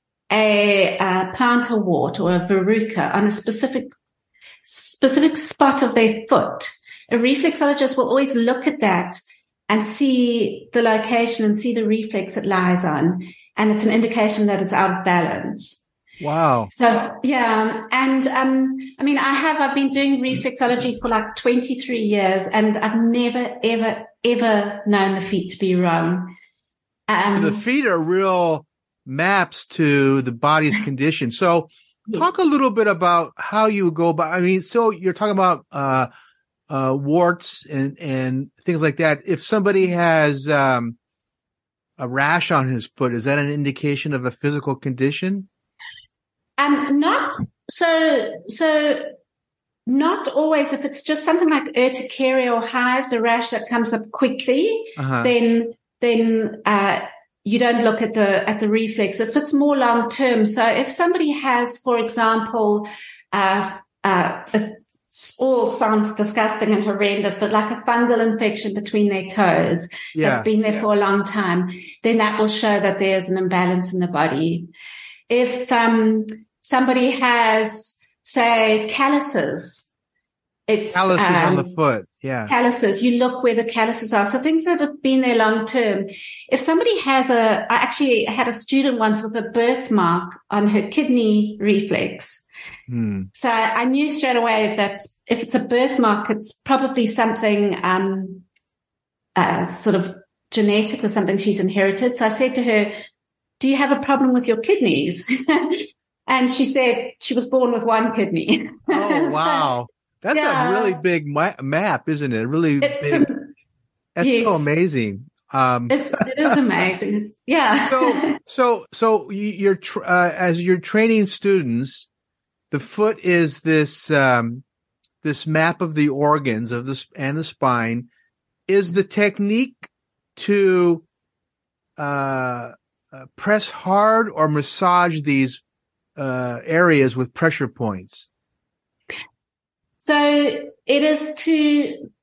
a, a plantar wart or a verruca on a specific specific spot of their foot, a reflexologist will always look at that and see the location and see the reflex it lies on. And it's an indication that it's out of balance. Wow. So, yeah. And, um, I mean, I have, I've been doing reflexology for like twenty-three years and I've never, ever, ever known the feet to be wrong. Um, the feet are real maps to the body's condition. So yes. Talk a little bit about how you go about, I mean, so you're talking about, uh, uh, warts and, and things like that. If somebody has, um, a rash on his foot, is that an indication of a physical condition? Um, not so, so not always. If it's just something like urticaria or hives, a rash that comes up quickly, uh-huh. then, then, uh, you don't look at the, at the reflex. If it's more long term. So if somebody has, for example, uh, uh, a, all sounds disgusting and horrendous, but like a fungal infection between their toes yeah, that's been there yeah. for a long time, then that will show that there's an imbalance in the body. If um, somebody has, say, calluses, it's calluses um, on the foot, yeah. Calluses, you look where the calluses are. So things that have been there long term. If somebody has a, I actually had a student once with a birthmark on her kidney reflex. Hmm. So I knew straight away that if it's a birthmark, it's probably something um, uh, sort of genetic or something she's inherited. So I said to her, do you have a problem with your kidneys? And she said she was born with one kidney. Oh, wow. So, that's yeah. a really big ma- map, isn't it? Really it's big. A, that's yes. so amazing. Um, it, it is amazing. It's, yeah. so, so, so you're, tr- uh, as you're training students, the foot is this, um, this map of the organs of the, and the spine. Is the technique to, uh, uh press hard or massage these, uh, areas with pressure points? So it is to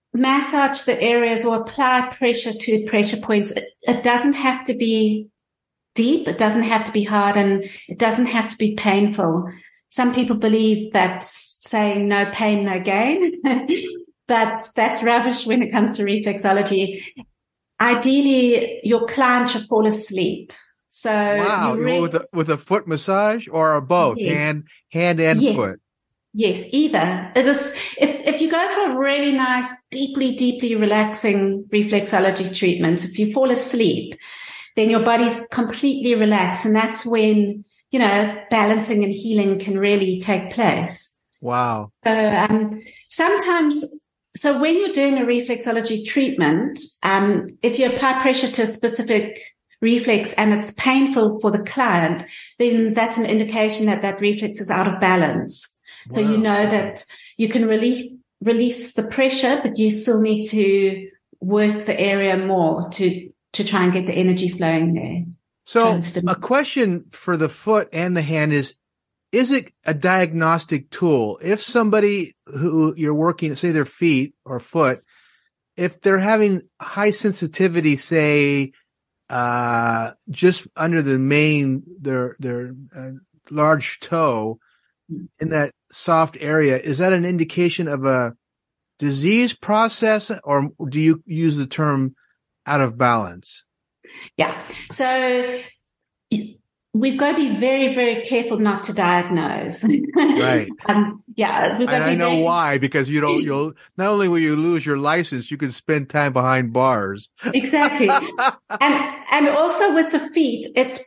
massage the areas or apply pressure to pressure points, it, it doesn't have to be deep. It doesn't have to be hard, and it doesn't have to be painful. Some people believe that saying no pain, no gain, but that's rubbish when it comes to reflexology. Ideally, your client should fall asleep. So wow, you re- with a, with a foot massage or both, yes. hand, hand and yes. foot. Yes, either. It is, if, if you go for a really nice, deeply, deeply relaxing reflexology treatment, if you fall asleep, then your body's completely relaxed. And that's when, you know, balancing and healing can really take place. Wow. So, um, sometimes, so when you're doing a reflexology treatment, um, if you apply pressure to a specific reflex and it's painful for the client, then that's an indication that that reflex is out of balance. So wow. You know that you can release, release the pressure, but you still need to work the area more to, to try and get the energy flowing there. So a question for the foot and the hand is, is it a diagnostic tool? If somebody who you're working, say their feet or foot, if they're having high sensitivity, say, uh, just under the main, their, their uh, large toe, in that soft area, is that an indication of a disease process, or do you use the term out of balance? Yeah. So we've got to be very, very careful not to diagnose. Right. um, yeah. We've got and to be I know very... why, because you don't, you'll, not only will you lose your license, you can spend time behind bars. Exactly. and, and also with the feet, it's,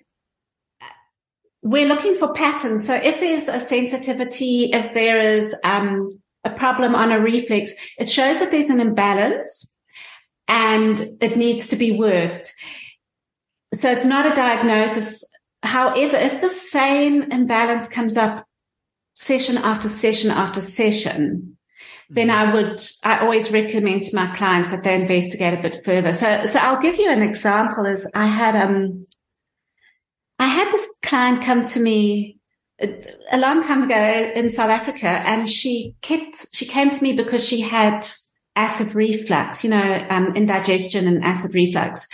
we're looking for patterns. So if there's a sensitivity, if there is um, a problem on a reflex, it shows that there's an imbalance and it needs to be worked. So it's not a diagnosis. However, if the same imbalance comes up session after session after session, then I would, I always recommend to my clients that they investigate a bit further. So, so I'll give you an example. Is I had, um, I had this client come to me a long time ago in South Africa, and she kept, she came to me because she had acid reflux, you know, um, indigestion and acid reflux.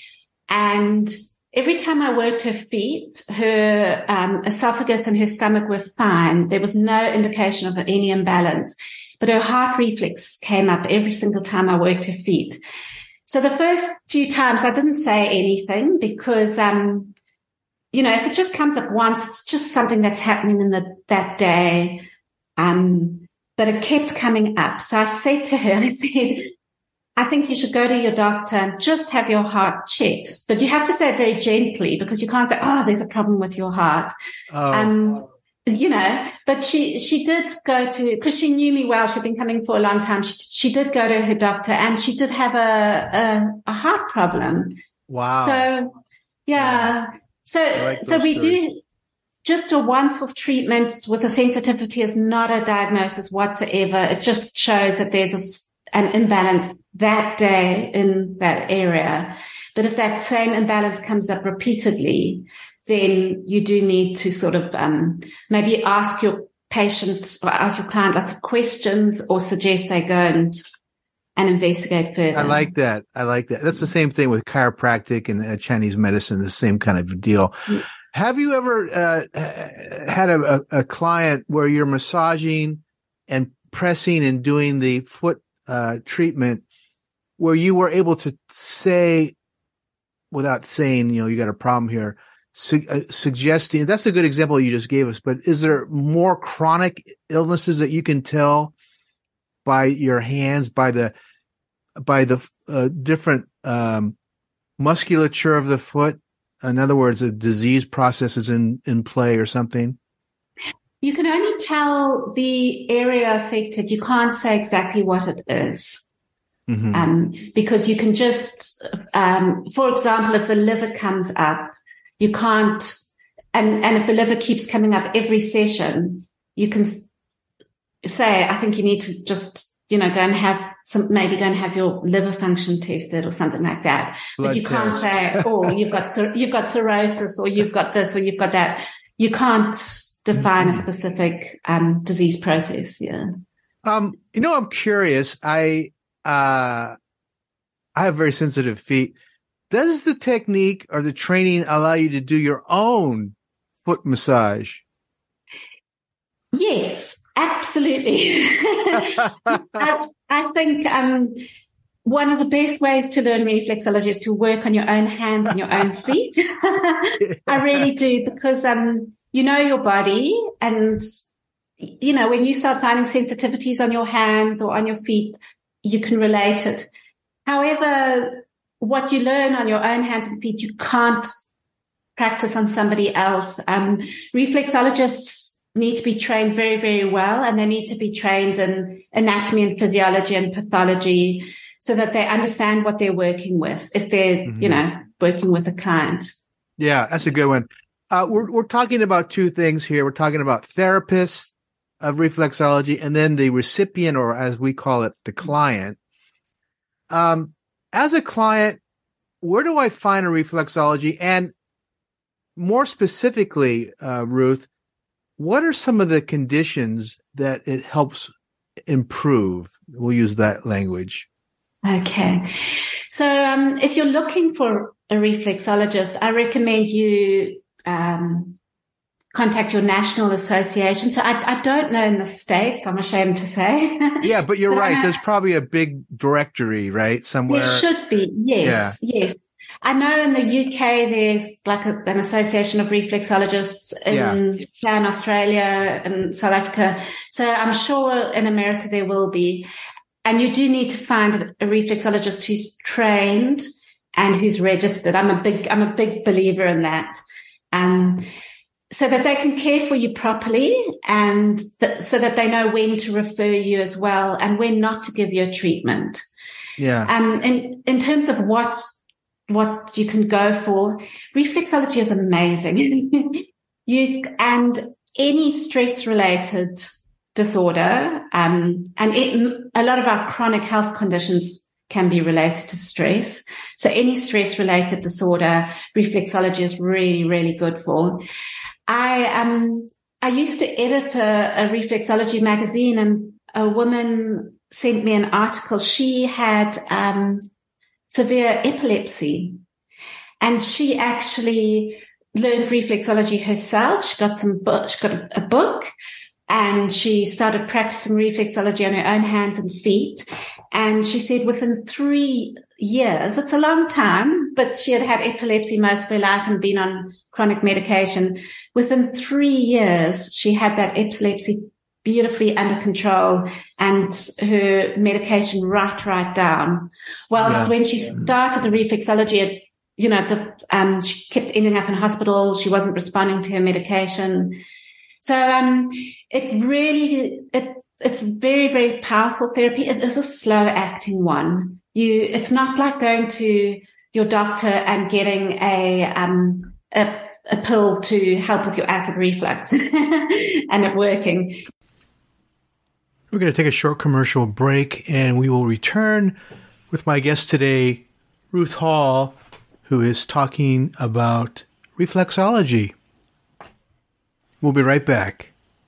And every time I worked her feet, her um, esophagus and her stomach were fine. There was no indication of any imbalance, but her heart reflex came up every single time I worked her feet. So the first few times I didn't say anything because, um, you know, if it just comes up once, it's just something that's happening in the, that day. Um, but it kept coming up. So I said to her, I said, I think you should go to your doctor and just have your heart checked. But you have to say it very gently, because you can't say, oh, there's a problem with your heart. Oh. Um, you know, but she, she did go to, because she knew me well. She'd been coming for a long time. She, she did go to her doctor, and she did have a, a, a heart problem. Wow. So, yeah. yeah. So, like so we stories. do just a once-off treatment with a sensitivity is not a diagnosis whatsoever. It just shows that there's a, an imbalance that day in that area. But if that same imbalance comes up repeatedly, then you do need to sort of um, maybe ask your patient or ask your client lots of questions, or suggest they go and and investigate further. I like that. I like that. That's the same thing with chiropractic and uh, Chinese medicine, the same kind of deal. Mm. Have you ever uh, had a, a client where you're massaging and pressing and doing the foot uh, treatment, where you were able to say, without saying, you know, you got a problem here, su- uh, suggesting, that's a good example you just gave us, but is there more chronic illnesses that you can tell by your hands, by the, by the uh, different um, musculature of the foot? In other words, a disease process is in, in play or something? You can only tell the area affected. You can't say exactly what it is. Mm-hmm. Um, because you can just, um, for example, if the liver comes up, you can't, and, and if the liver keeps coming up every session, you can say, I think you need to just, you know, go and have some, maybe go and have your liver function tested or something like that. Blood but you test. Can't say, oh, you've got, you've got cirrhosis, or you've got this, or you've got that. You can't define mm-hmm. a specific, um, disease process. Yeah. Um, you know, I'm curious. I, uh, I have very sensitive feet. Does the technique or the training allow you to do your own foot massage? Yes, absolutely. I, I think um, one of the best ways to learn reflexology is to work on your own hands and your own feet. I really do, because um, you know your body, and you know, when you start finding sensitivities on your hands or on your feet, you can relate it. However, what you learn on your own hands and feet, you can't practice on somebody else. Um, reflexologists need to be trained very, very well, and they need to be trained in anatomy and physiology and pathology so that they understand what they're working with if they're, mm-hmm. you know, working with a client. Yeah, that's a good one. Uh, we're, we're talking about two things here. We're talking about therapists of reflexology and then the recipient, or as we call it, the client. Um, as a client, where do I find a reflexology? And more specifically, uh, Ruth, what are some of the conditions that it helps improve? We'll use that language. Okay. So um, if you're looking for a reflexologist, I recommend you um, contact your national association. So I, I don't know in the States, I'm ashamed to say. Yeah, but you're but right. I, There's probably a big directory, right? Somewhere. There should be. Yes. Yeah. Yes. I know in the U K, there's like a, an association of reflexologists in, yeah. in Australia and South Africa. So I'm sure in America there will be. And you do need to find a reflexologist who's trained and who's registered. I'm a big, I'm a big believer in that. Um, so that they can care for you properly, and th- so that they know when to refer you as well and when not to give you a treatment. Yeah. Um, in, in terms of what, what you can go for, reflexology is amazing. you, and any stress related disorder, um, and it, a lot of our chronic health conditions can be related to stress. So any stress related disorder, reflexology is really, really good for. I, um, I used to edit a, a reflexology magazine, and a woman sent me an article. She had, um, severe epilepsy, and she actually learned reflexology herself. She got some book, she got a, a book, and she started practicing reflexology on her own hands and feet. And she said within three years, it's a long time, but she had had epilepsy most of her life and been on chronic medication. Within three years, she had that epilepsy beautifully under control and her medication right, right down. Whilst yeah. when she started the reflexology, it, you know, the, um, she kept ending up in hospital. She wasn't responding to her medication. So, um, it really, it, it's very, very powerful therapy. It is a slow acting one. You, it's not like going to your doctor and getting a, um, a, a pill to help with your acid reflux and it working. We're going to take a short commercial break, and we will return with my guest today, Ruth Hall, who is talking about reflexology. We'll be right back.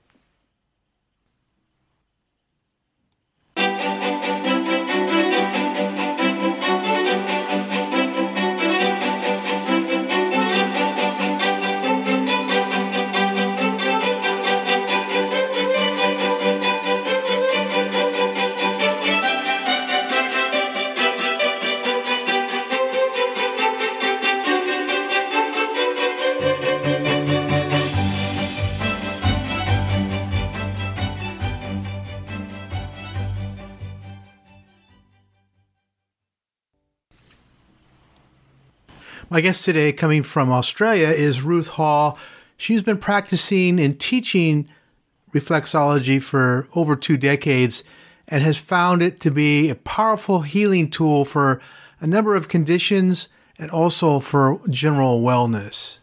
My guest today, coming from Australia, is Ruth Hall. She's been practicing and teaching reflexology for over two decades and has found it to be a powerful healing tool for a number of conditions and also for general wellness.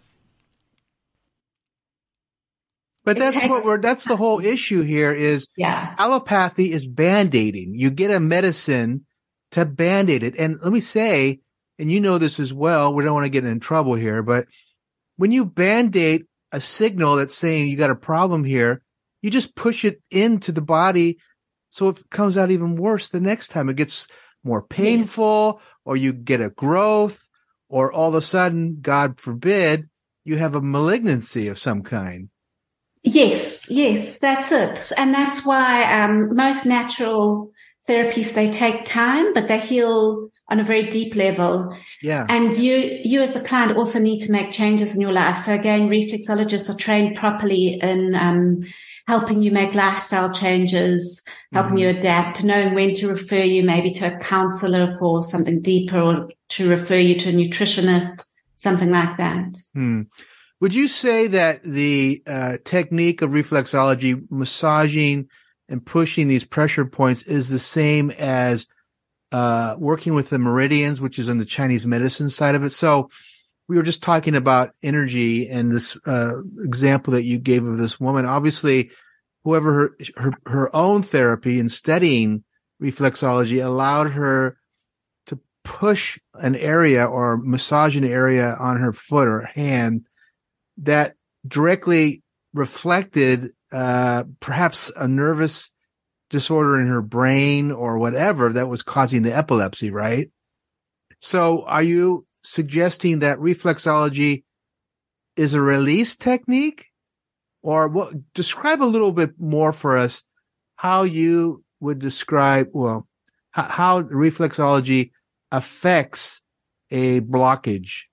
But that's takes, what we're, that's the whole issue here is yeah. allopathy is band-aiding. You get a medicine to band-aid it. And let me say, and you know this as well, we don't want to get in trouble here, but when you band-aid a signal that's saying you got a problem here, you just push it into the body So it comes out even worse the next time. It gets more painful, yes. or you get a growth, or all of a sudden, God forbid, you have a malignancy of some kind. Yes, yes, that's it. And that's why um, most natural therapies, they take time, but they heal on a very deep level. Yeah. And you, you as the client also need to make changes in your life. So again, reflexologists are trained properly in um, helping you make lifestyle changes, helping mm-hmm. you adapt, knowing when to refer you maybe to a counselor for something deeper, or to refer you to a nutritionist, something like that. Hmm. Would you say that the uh, technique of reflexology, massaging and pushing these pressure points, is the same as uh, working with the meridians, which is on the Chinese medicine side of it? So we were just talking about energy and this uh, example that you gave of this woman. Obviously, whoever her, her, her own therapy and studying reflexology allowed her to push an area or massage an area on her foot or hand that directly reflected uh, perhaps a nervous disorder in her brain or whatever that was causing the epilepsy, right? So are you suggesting that reflexology is a release technique? Or what? Describe a little bit more for us how you would describe, well, how, how reflexology affects a blockage.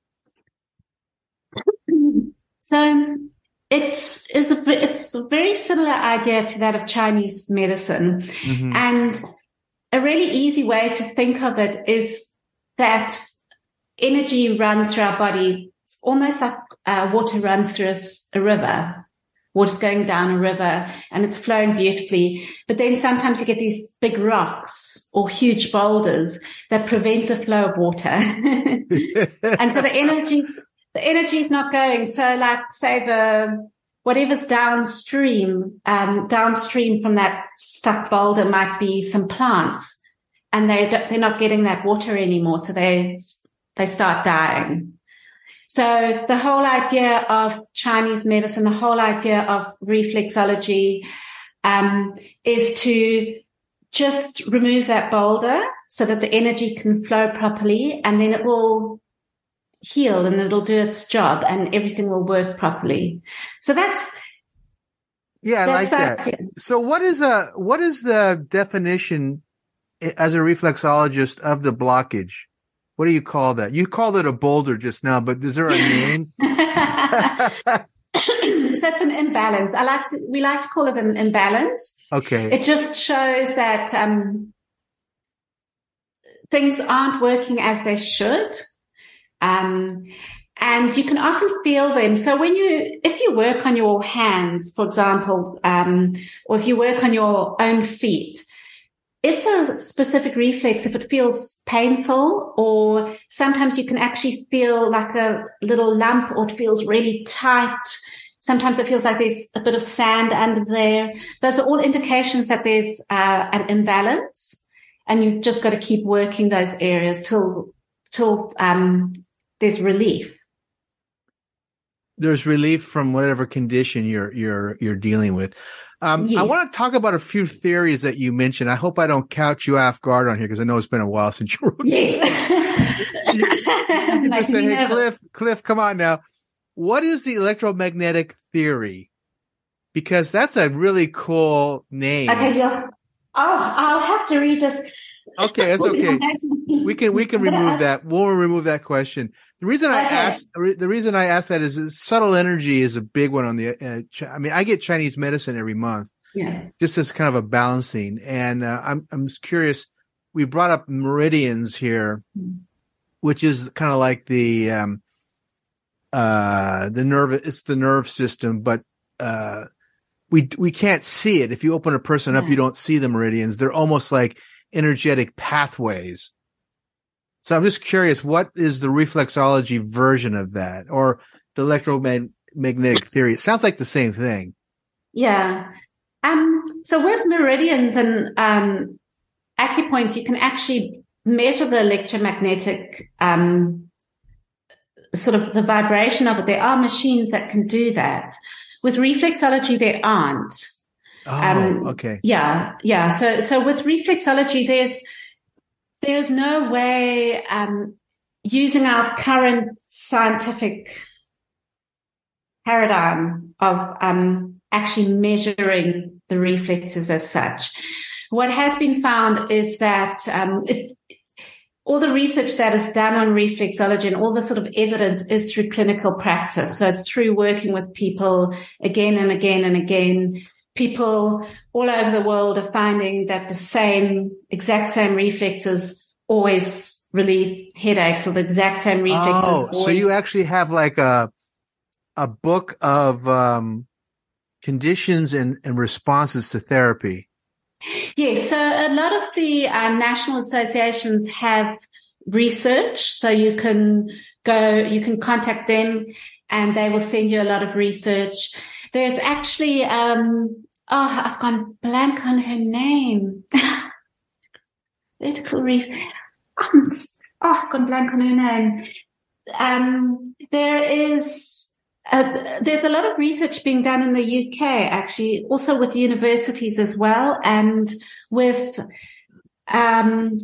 So it's is a it's a very similar idea to that of Chinese medicine, mm-hmm. and a really easy way to think of it is that energy runs through our body. It's almost like uh, water runs through a, a river. Water's going down a river and it's flowing beautifully. But then sometimes you get these big rocks or huge boulders that prevent the flow of water. And so the energy, the energy is not going. So like say the, whatever's downstream, um, downstream from that stuck boulder might be some plants, and they, they're not getting that water anymore. So they, they start dying. So the whole idea of Chinese medicine, the whole idea of reflexology, um, is to just remove that boulder so that the energy can flow properly, and then it will heal and it'll do its job and everything will work properly. So that's, yeah, I that's like that. Idea. So what is a, what is the definition as a reflexologist of the blockage? What do you call that? You called it a boulder just now, but is there a name? So it's an imbalance. I like to, we like to call it an imbalance. Okay. It just shows that, um, things aren't working as they should. Um, and you can often feel them. So when you, if you work on your hands, for example, um, or if you work on your own feet, if a specific reflex, if it feels painful, or sometimes you can actually feel like a little lump, or it feels really tight. Sometimes it feels like there's a bit of sand under there. Those are all indications that there's uh, an imbalance, and you've just got to keep working those areas till till um, there's relief. There's relief from whatever condition you're you're you're dealing with. Um, yeah. I want to talk about a few theories that you mentioned. I hope I don't catch you off guard on here, because I know it's been a while since you wrote. Yes. you, you can just say, "Hey, Cliff, Cliff, come on now. What is the electromagnetic theory?" Because that's a really cool name. Okay, yeah. Oh, I'll have to read this. Okay, that's okay. We can we can remove that. We'll remove that question. The reason I okay. asked the reason I asked that is subtle energy is a big one on the. Uh, I mean, I get Chinese medicine every month, yeah, just as kind of a balancing. And uh, I'm I'm just curious. We brought up meridians here, which is kind of like the um, uh, the nerve. It's the nerve system, but uh, we we can't see it. If you open a person yeah. up, you don't see the meridians. They're almost like energetic pathways. So I'm just curious, what is the reflexology version of that, or the electromagnetic theory? It sounds like the same thing. Yeah. Um, so with meridians and um, acupoints, you can actually measure the electromagnetic um, sort of the vibration of it. There are machines that can do that. With reflexology, there aren't. Oh, Um, okay. Yeah, yeah. So, so with reflexology, there's there's no way um, using our current scientific paradigm of um, actually measuring the reflexes as such. What has been found is that um, it, all the research that is done on reflexology and all the sort of evidence is through clinical practice. So it's through working with people again and again and again. People all over the world are finding that the same, exact same reflexes always relieve headaches, or the exact same reflexes. Oh, always... so you actually have like a a book of um, conditions and, and responses to therapy. Yes, so a lot of the um, national associations have research, so you can go, you can contact them, and they will send you a lot of research. There's actually, um, oh, I've gone blank on her name. Vertical reef. Oh, I've gone blank on her name. Um, there is. Uh, there's a lot of research being done in the U K, actually, also with universities as well, and with um,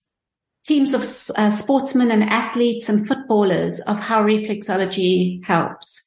teams of uh, sportsmen and athletes and footballers of how reflexology helps.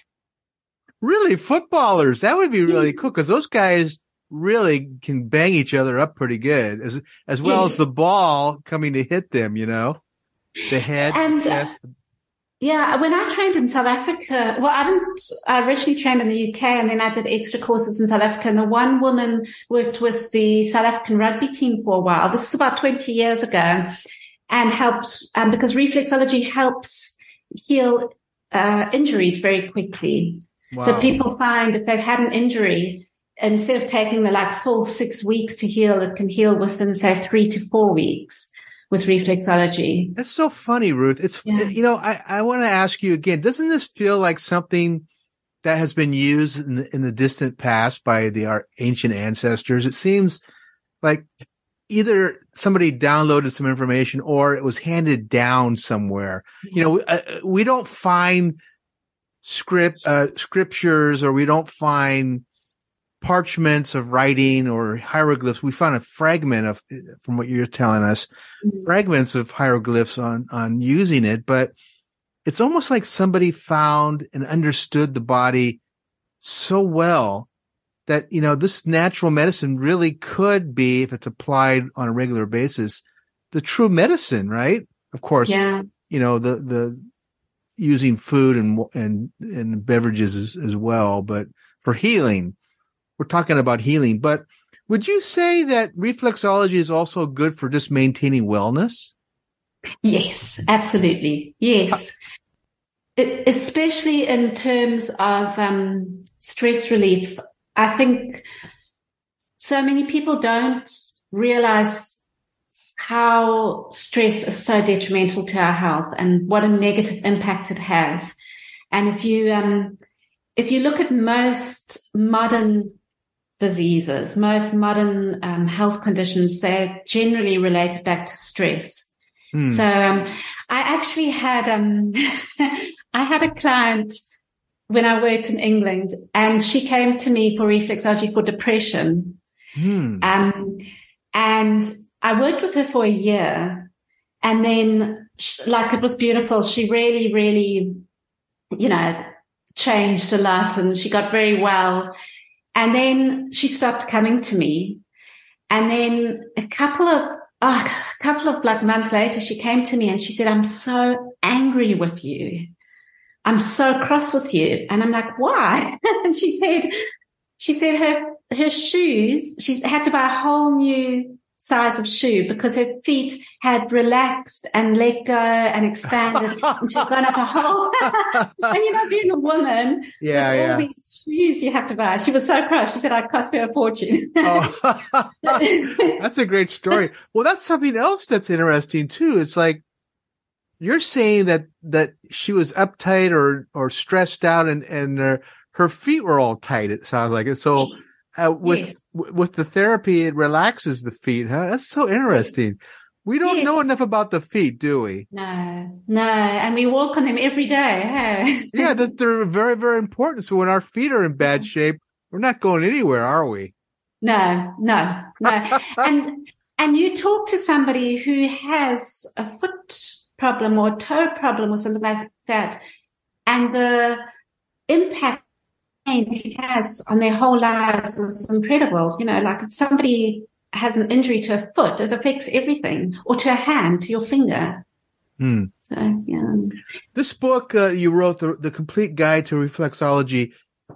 Really, footballers? That would be really cool, because those guys really can bang each other up pretty good, as as well yes. as the ball coming to hit them. You know, the head, and. the chest. Uh, Yeah, when I trained in South Africa, well, I didn't, I originally trained in the U K, and then I did extra courses in South Africa. And the one woman worked with the South African rugby team for a while. This is about twenty years ago, and helped, um, because reflexology helps heal uh, injuries very quickly. Wow. So people find if they've had an injury, instead of taking the like full six weeks to heal, it can heal within, say, three to four weeks. With reflexology. That's so funny, Ruth. It's, yeah. you know, I, I want to ask you again, doesn't this feel like something that has been used in the, in the distant past by the, our ancient ancestors? It seems like either somebody downloaded some information or it was handed down somewhere. Yeah. You know, uh, we don't find script, uh, scriptures, or we don't find parchments of writing or hieroglyphs. We found a fragment of, from what you're telling us, mm-hmm. fragments of hieroglyphs on, on using it, but it's almost like somebody found and understood the body so well that, you know, this natural medicine really could be, if it's applied on a regular basis, the true medicine, right? Of course, yeah. you know, the, the using food and, and, and beverages as, as well, but for healing, we're talking about healing, but would you say that reflexology is also good for just maintaining wellness? Yes, absolutely. Yes. It, especially in terms of um, stress relief. I think so many people don't realize how stress is so detrimental to our health and what a negative impact it has. And if you, um, if you look at most modern diseases, most modern um, health conditions, they're generally related back to stress. Mm. So um, I actually had um, I had a client when I worked in England, and she came to me for reflexology for depression. Mm. Um, and I worked with her for a year, and then she, like it was beautiful. She really, really, you know, changed a lot, and she got very well. And then she stopped coming to me. And then a couple of, oh, a couple of like months later, she came to me and she said, I'm so angry with you. I'm so cross with you. And I'm like, why? And she said, she said her, her shoes, she had to buy a whole new size of shoe because her feet had relaxed and let go and expanded and she'd gone up a whole, and you know, being a woman, yeah, with yeah. all these shoes you have to buy. She was so cross. She said, I cost her a fortune. Oh, that's a great story. Well, that's something else that's interesting too. It's like, you're saying that, that she was uptight or, or stressed out and, and her, her feet were all tight. It sounds like it. So, yes. Uh, with yes. w- with the therapy, it relaxes the feet. Huh? That's so interesting. We don't yes. know enough about the feet, do we? No, no, and we walk on them every day. Hey? Yeah, they're very, very important. So when our feet are in bad shape, we're not going anywhere, are we? no, no, no. and and you talk to somebody who has a foot problem or a toe problem or something like that, and the impact it has on their whole lives is incredible. You know, like if somebody has an injury to a foot, it affects everything, or to a hand, to your finger. Hmm. So, yeah. This book uh, you wrote, the, the Complete Guide to Reflexology,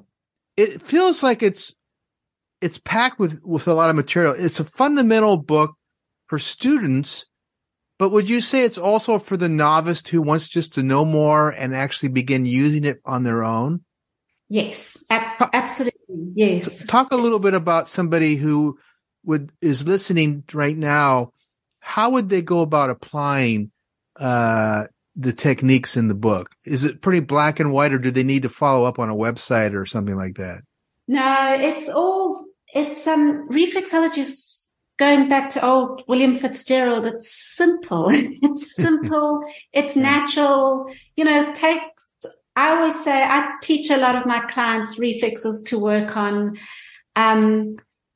it feels like it's it's packed with, with a lot of material. It's a fundamental book for students, but would you say it's also for the novice who wants just to know more and actually begin using it on their own? Yes, ab- absolutely. Yes. Talk a little bit about somebody who would is listening right now. How would they go about applying uh, the techniques in the book? Is it pretty black and white, or do they need to follow up on a website or something like that? No, it's all, it's, um, reflexology is going back to old William Fitzgerald. It's simple. It's simple. It's natural. You know, take, I always say I teach a lot of my clients reflexes to work on. Um,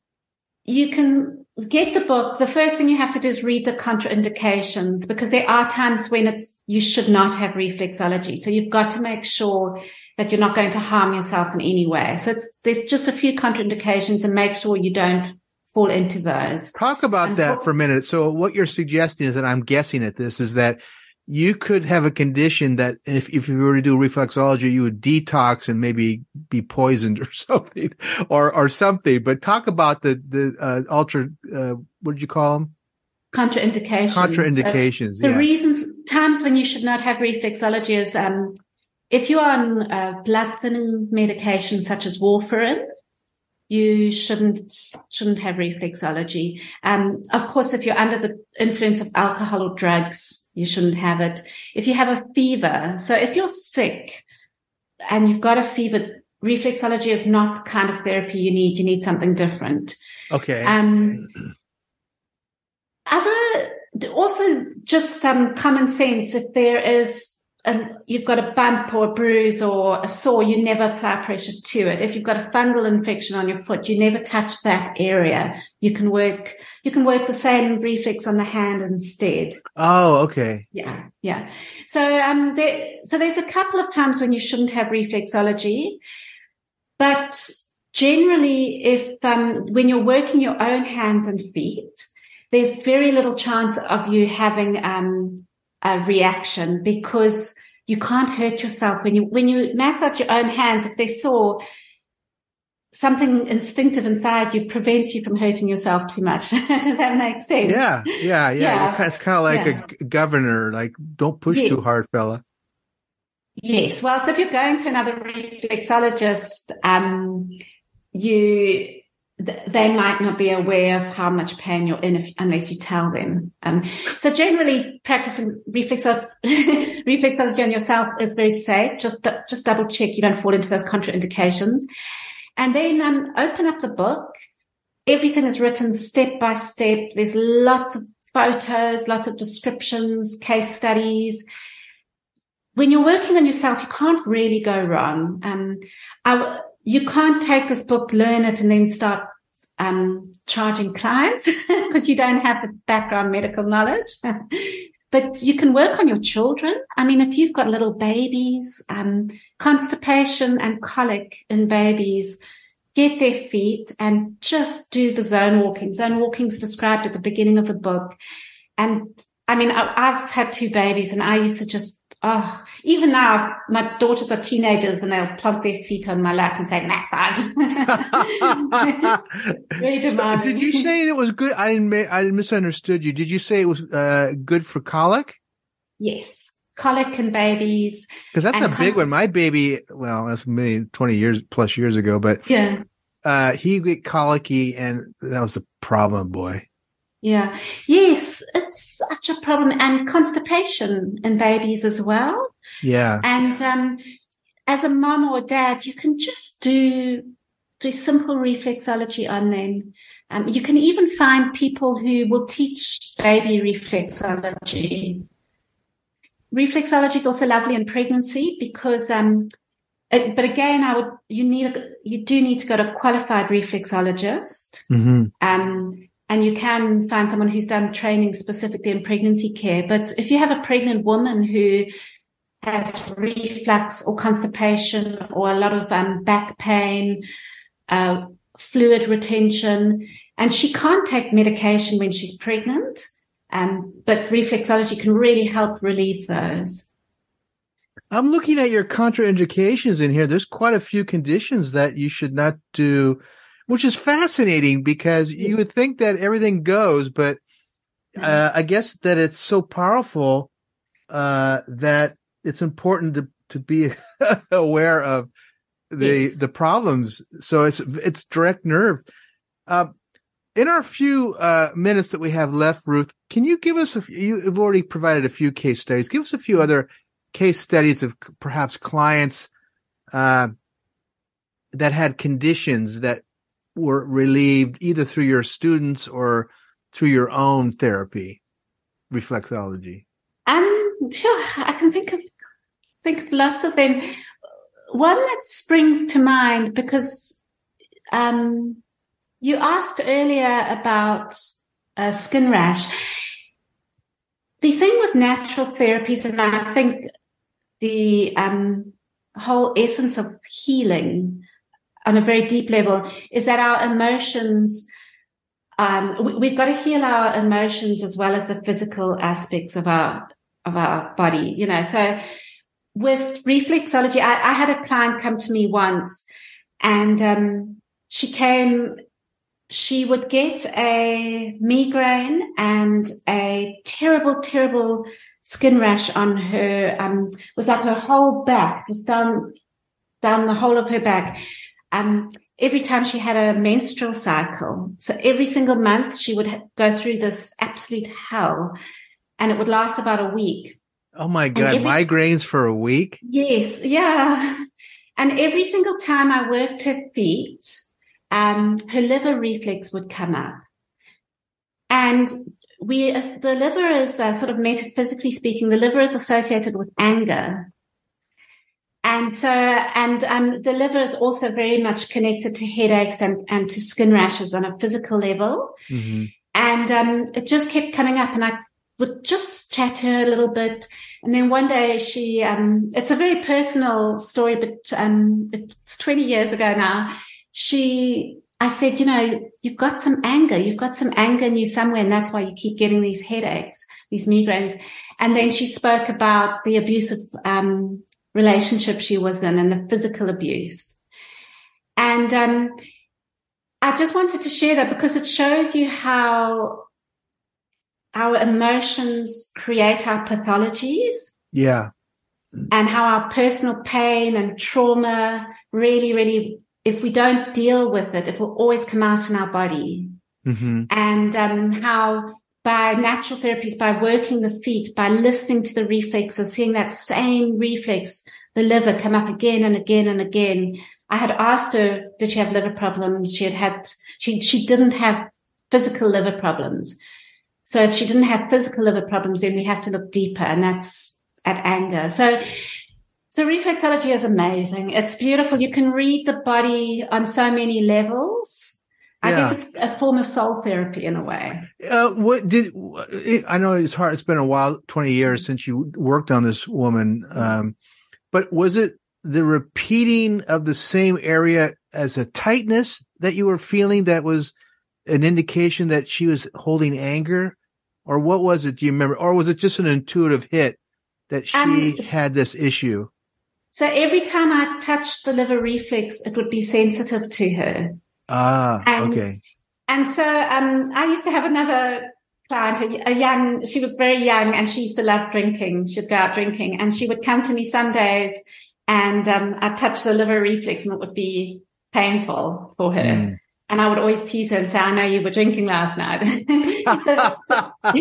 you can get the book. The first thing you have to do is read the contraindications, because there are times when it's, you should not have reflexology. So you've got to make sure that you're not going to harm yourself in any way. So it's, there's just a few contraindications, and make sure you don't fall into those. Talk about and that for, for a minute. So what you're suggesting is, that I'm guessing at this, is that you could have a condition that if, if you were to do reflexology, you would detox and maybe be poisoned or something, or, or something. But talk about the, the, uh, ultra, uh, what did you call them? Contraindications. Contraindications. So the yeah. reasons, times when you should not have reflexology is, um, if you're on uh, blood thinning medication such as warfarin, you shouldn't shouldn't have reflexology. Um, of course, if you're under the influence of alcohol or drugs, you shouldn't have it. If you have a fever, so if you're sick and you've got a fever, reflexology is not the kind of therapy you need. You need something different. Okay. Um, other also just um, common sense. If there is And you've got a bump or a bruise or a sore, you never apply pressure to it. If you've got a fungal infection on your foot, you never touch that area. You can work, you can work the same reflex on the hand instead. Oh, okay. Yeah, yeah. So, um, there, so there's a couple of times when you shouldn't have reflexology, but generally, if, um, when you're working your own hands and feet, there's very little chance of you having, um, a reaction, because you can't hurt yourself when you, when you massage your own hands. If they saw something instinctive inside you prevents you from hurting yourself too much. Does that make sense? Yeah. Yeah. Yeah. yeah. It's kind of like yeah. a governor, like, don't push yes. too hard, fella. Yes. Well, so if you're going to another reflexologist, um, you, they might not be aware of how much pain you're in if, unless you tell them. Um, so generally practicing reflexology, reflexology on yourself is very safe. Just, just double check you don't fall into those contraindications. And then, um, open up the book. Everything is written step by step. There's lots of photos, lots of descriptions, case studies. When you're working on yourself, you can't really go wrong. Um, I, you can't take this book, learn it, and then start um charging clients because you don't have the background medical knowledge. But you can work on your children. I mean, if you've got little babies, um, constipation and colic in babies, get their feet and just do the zone walking. Zone walking is described at the beginning of the book. And I mean, I, I've had two babies, and I used to just, oh, even now, my daughters are teenagers and they'll plonk their feet on my lap and say, massage. Very demanding. So did you say it was good? I didn't, I misunderstood you. Did you say it was uh, good for colic? Yes. Colic in babies. Because that's a big const- one. My baby, well, that's maybe twenty years plus years ago, but yeah, uh, he get colicky, and that was a problem, boy. Yeah. Yes, it's such a problem. And constipation in babies as well. Yeah. And um, as a mom or dad, you can just do do simple reflexology on them. Um, you can even find people who will teach baby reflexology. Reflexology is also lovely in pregnancy because um, it, but again, I would, you need, a, you do need to go to a qualified reflexologist. Mm-hmm. Um, and you can find someone who's done training specifically in pregnancy care. But if you have a pregnant woman who has reflux or constipation or a lot of um, back pain, uh, fluid retention, and she can't take medication when she's pregnant, um, but reflexology can really help relieve those. I'm looking at your contraindications in here. There's quite a few conditions that you should not do, which is fascinating because you would think that everything goes, but uh, I guess that it's so powerful uh, that it's important to, to be aware of the yes. the problems. So it's it's direct nerve. Uh, in our few uh, minutes that we have left, Ruth, can you give us a few, you've already provided a few case studies. Give us a few other case studies of perhaps clients uh, that had conditions that were relieved either through your students or through your own therapy, reflexology. Um, sure, I can think of think of lots of them. One that springs to mind because um, you asked earlier about uh, skin rash. The thing with natural therapies, and I think the um, whole essence of healing on a very deep level, is that our emotions, um, we, we've got to heal our emotions as well as the physical aspects of our of our body. You know, so with reflexology, I, I had a client come to me once, and um, she came. She would get a migraine and a terrible, terrible skin rash on her. Um, it was like her whole back, it was down, down the whole of her back. Um, every time she had a menstrual cycle. So every single month she would ha- go through this absolute hell, and it would last about a week. Oh my God. Every, migraines for a week? Yes. Yeah. And every single time I worked her feet, Um, her liver reflex would come up. And we, the liver is uh, sort of metaphysically speaking, the liver is associated with anger. And so, and, um, the liver is also very much connected to headaches and, and to skin rashes on a physical level. Mm-hmm. And, um, it just kept coming up, and I would just chat to her a little bit. And then one day she, um, it's a very personal story, but, um, it's twenty years ago now. She, I said, you know, you've got some anger, you've got some anger in you somewhere, and that's why you keep getting these headaches, these migraines. And then she spoke about the abusive, um, relationship she was in and the physical abuse. And, um, I just wanted to share that because it shows you how our emotions create our pathologies. Yeah. And how our personal pain and trauma really, really, if we don't deal with it, it will always come out in our body. Mm-hmm. And um, how by natural therapies, by working the feet, by listening to the reflexes, seeing that same reflex, the liver come up again and again and again. I had asked her, did she have liver problems? She had had, she, she didn't have physical liver problems. So if she didn't have physical liver problems, then we have to look deeper, and that's at anger. So So reflexology is amazing. It's beautiful. You can read the body on so many levels. I yeah. guess it's a form of soul therapy in a way. Uh, what did, I know it's hard. It's been a while, twenty years since you worked on this woman. Um, but was it the repeating of the same area as a tightness that you were feeling that was an indication that she was holding anger? Or what was it? Do you remember? Or was it just an intuitive hit that she um, had this issue? So every time I touched the liver reflex, it would be sensitive to her. Ah, and, okay. And so um, I used to have another client, a, a young, she was very young, and she used to love drinking. She'd go out drinking, and she would come to me some days, and um, I'd touch the liver reflex, and it would be painful for her. Mm. And I would always tease her and say, I know you were drinking last night. so, so,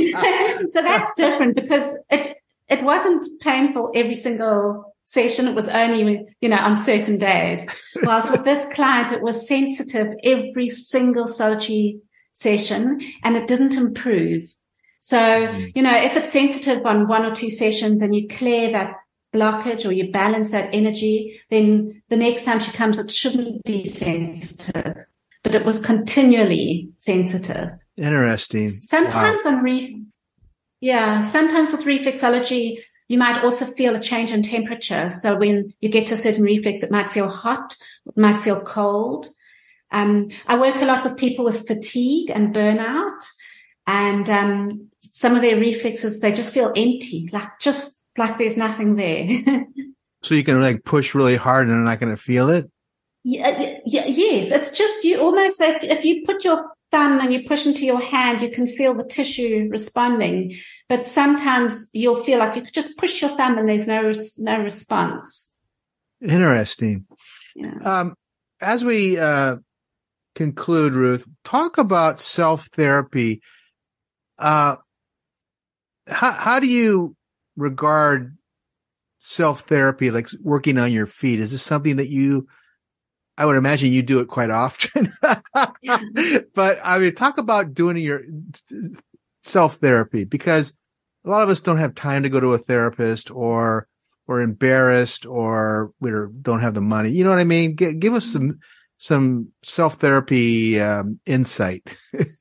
so that's different because it, it wasn't painful every single session. It was only, you know, on certain days. Whilst with this client, it was sensitive every single solitary session, and it didn't improve. So, you know, if it's sensitive on one or two sessions and you clear that blockage or you balance that energy, then the next time she comes, it shouldn't be sensitive, but it was continually sensitive. Interesting. Sometimes wow. on ref, yeah, sometimes with reflexology, you might also feel a change in temperature. So when you get to a certain reflex, it might feel hot, it might feel cold. Um, I work a lot with people with fatigue and burnout, and um, some of their reflexes, they just feel empty, like just like there's nothing there. So you can like push really hard and they're not going to feel it? Yeah, yeah, yes. It's just you almost, like if you put your thumb and you push into your hand, you can feel the tissue responding. But sometimes you'll feel like you could just push your thumb and there's no no response. Interesting. Yeah. Um, as we uh, conclude, Ruth, talk about self-therapy. Uh, how, how do you regard self-therapy, like working on your feet? Is this something that you, I would imagine you do it quite often, but I mean, talk about doing your self-therapy, because a lot of us don't have time to go to a therapist, or we're embarrassed, or we don't have the money. You know what I mean? G- give us some, some self-therapy um, insight.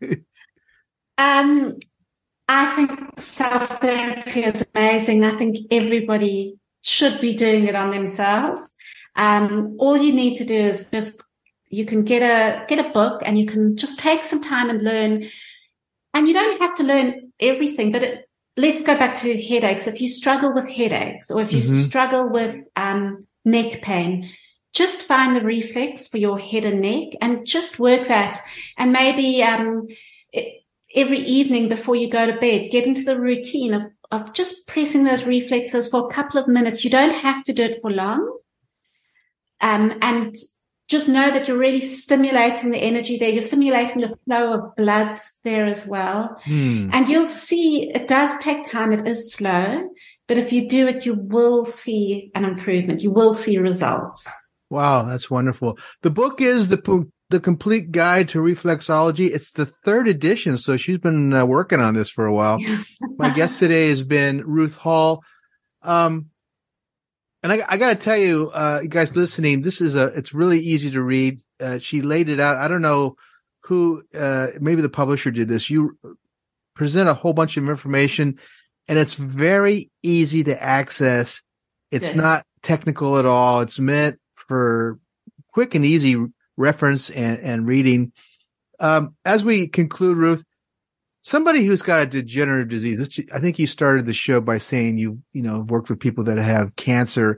um, I think self-therapy is amazing. I think everybody should be doing it on themselves. Um, all you need to do is just, you can get a, get a book and you can just take some time and learn. And you don't have to learn everything, but it, let's go back to headaches. If you struggle with headaches, or if you mm-hmm. struggle with, um, neck pain, just find the reflex for your head and neck and just work that. And maybe, um, it, every evening before you go to bed, get into the routine of, of just pressing those reflexes for a couple of minutes. You don't have to do it for long. Um, and just know that you're really stimulating the energy there. You're stimulating the flow of blood there as well. Hmm. And you'll see it does take time. It is slow, but if you do it, you will see an improvement. You will see results. Wow. That's wonderful. The book is the The Complete Guide to Reflexology. It's the third edition, so she's been uh, working on this for a while. My guest today has been Ruth Hall. Um, and I, I got to tell you, uh, you guys listening, this is a, it's really easy to read. Uh, she laid it out. I don't know who, uh, maybe the publisher did this. You present a whole bunch of information, and it's very easy to access. It's Good. Not technical at all. It's meant for quick and easy reference and, and reading. Um, as we conclude, Ruth, somebody who's got a degenerative disease, which I think you started the show by saying you, you know, worked with people that have cancer.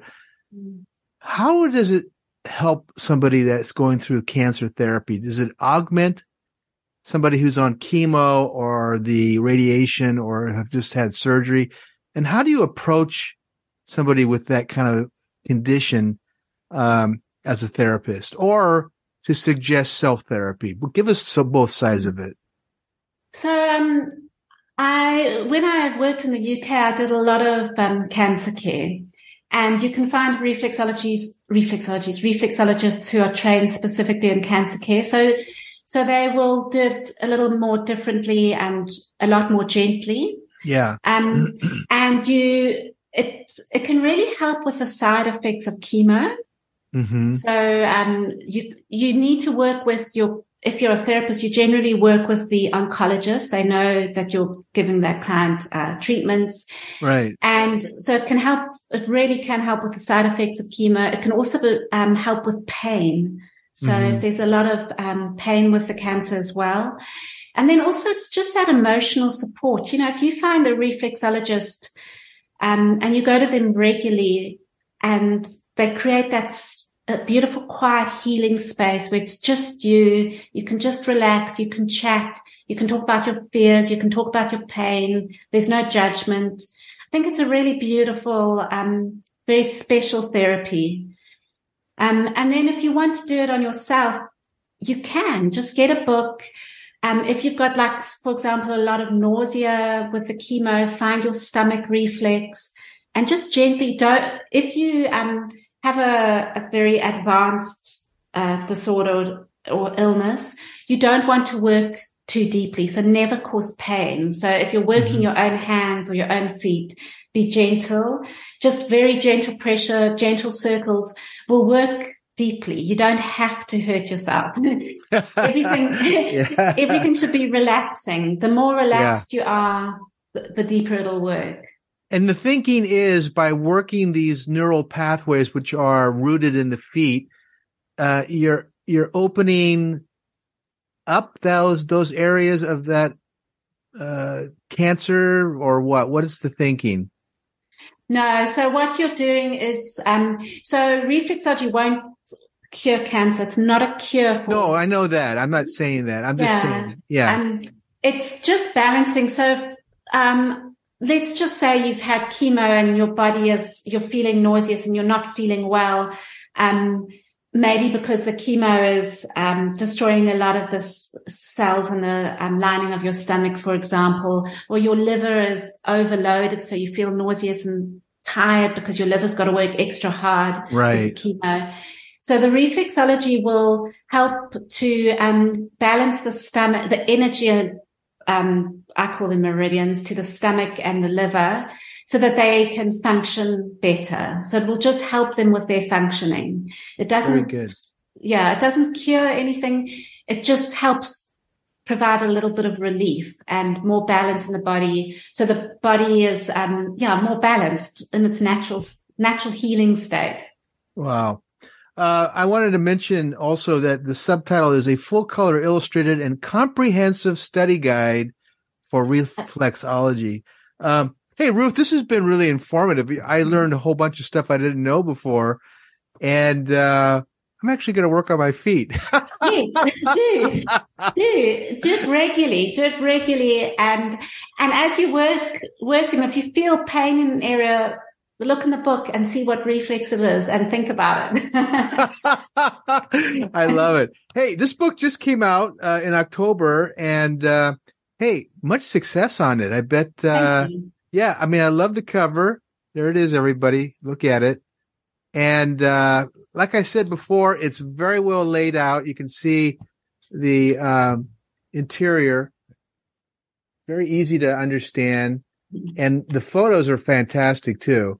How does it help somebody that's going through cancer therapy? Does it augment somebody who's on chemo or the radiation or have just had surgery? And how do you approach somebody with that kind of condition, um, as a therapist, or to suggest self-therapy? But give us so both sides of it. So, um, I, when I worked in the U K, I did a lot of, um, cancer care, and you can find reflexologists, reflexologists, reflexologists who are trained specifically in cancer care. So, so they will do it a little more differently and a lot more gently. Yeah. Um, and you, it, it can really help with the side effects of chemo. Mm-hmm. So, um, you, you need to work with your, if you're a therapist, you generally work with the oncologist. They know that you're giving that client, uh, treatments. Right. And so it can help, it really can help with the side effects of chemo. It can also, um, help with pain. So mm-hmm. if there's a lot of, um, pain with the cancer as well. And then also it's just that emotional support. You know, if you find a reflexologist, um, and you go to them regularly and they create that a beautiful, quiet, healing space where it's just you. You can just relax. You can chat. You can talk about your fears. You can talk about your pain. There's no judgment. I think it's a really beautiful, um, very special therapy. Um, and then if you want to do it on yourself, you can just get a book. Um, if you've got, like, for example, a lot of nausea with the chemo, find your stomach reflex and just gently don't, if you, um, have a, a very advanced uh, disorder or, or illness, you don't want to work too deeply. So never cause pain. So if you're working mm-hmm. your own hands or your own feet, be gentle. Just very gentle pressure, gentle circles will work deeply. You don't have to hurt yourself. everything, yeah. everything should be relaxing. The more relaxed yeah. you are, the, the deeper it'll work. And the thinking is by working these neural pathways, which are rooted in the feet, uh, you're, you're opening up those, those areas of that, uh, cancer or what? What is the thinking? No. So what you're doing is, um, so reflexology won't cure cancer. It's not a cure for. No, I know that. I'm not saying that. I'm just yeah. saying, yeah. Um, it's just balancing. So, um, let's just say you've had chemo and your body is, you're feeling nauseous and you're not feeling well. Um, maybe because the chemo is, um, destroying a lot of the s- cells in the um, lining of your stomach, for example, or your liver is overloaded. So you feel nauseous and tired because your liver's got to work extra hard right. with chemo. So the reflexology will help to, um, balance the stomach, the energy, um, I call them meridians to the stomach and the liver so that they can function better. So it will just help them with their functioning. It doesn't, Very good. yeah, it doesn't cure anything. It just helps provide a little bit of relief and more balance in the body. So the body is, um, yeah, more balanced in its natural, natural healing state. Wow. Uh, I wanted to mention also that the subtitle is a full color illustrated and comprehensive study guide for reflexology. Um, hey, Ruth, this has been really informative. I learned a whole bunch of stuff I didn't know before, and uh, I'm actually going to work on my feet. Yes, do, do, do it regularly, do it regularly. And, and as you work, work them, if you feel pain in an area, look in the book and see what reflex it is and think about it. I love it. Hey, this book just came out uh, in October, and uh, hey, much success on it. I bet. Uh, yeah, I mean, I love the cover. There it is, everybody. Look at it. And uh, like I said before, it's very well laid out. You can see the um, interior. Very easy to understand. And the photos are fantastic too.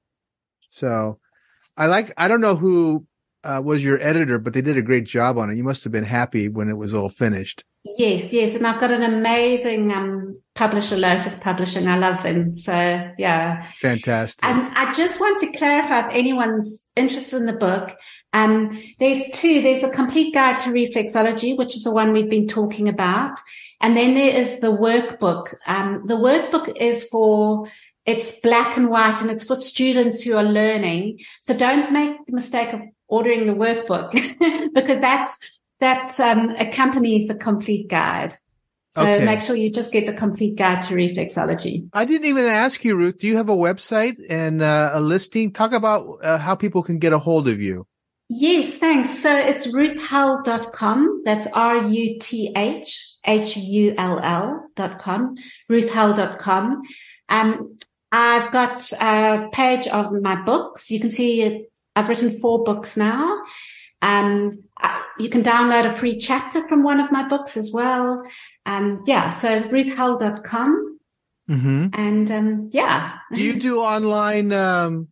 So I like, I don't know who uh, was your editor, but they did a great job on it. You must have been happy when it was all finished. Yes, yes. And I've got an amazing um, publisher, Lotus Publishing. I love them. So, yeah. Fantastic. And I just want to clarify if anyone's interested in the book. Um, there's two. There's the Complete Guide to Reflexology, which is the one we've been talking about. And then there is the workbook. Um, the workbook is for, it's black and white and it's for students who are learning. So don't make the mistake of ordering the workbook because that's, that, um, accompanies the complete guide. So okay. Make sure you just get the Complete Guide to Reflexology. I didn't even ask you, Ruth, do you have a website and uh, a listing? Talk about uh, how people can get a hold of you. Yes, thanks. So it's ruth hull dot com. That's R U T H H U L L dot com, ruth hull dot com. Um, I've got a page of my books. You can see it, I've written four books now. Um, you can download a free chapter from one of my books as well. Um, yeah, so ruth hull dot com. Mm-hmm. And, um, yeah. Do you do online, um,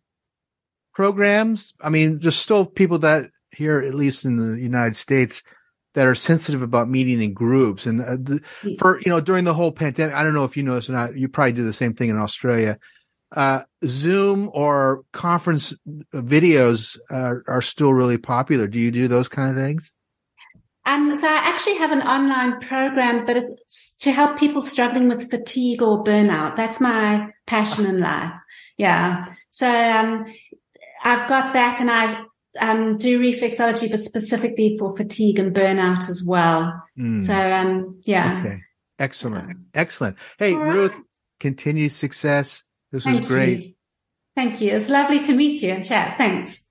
programs? I mean, there's still people that here, at least in the United States, that are sensitive about meeting in groups. And uh, the, for, you know, during the whole pandemic, I don't know if you know this or not, you probably did the same thing in Australia. Uh, Zoom or conference videos uh, are still really popular. Do you do those kind of things? Um, so I actually have an online program, but it's to help people struggling with fatigue or burnout. That's my passion in life. Yeah. So, um, I've got that and I, um, do reflexology, but specifically for fatigue and burnout as well. Mm. So, um, yeah. Okay. Excellent. Yeah. Excellent. Hey, right. Ruth, continued success. This was Thank great. You. Thank you. It's lovely to meet you and chat. Thanks.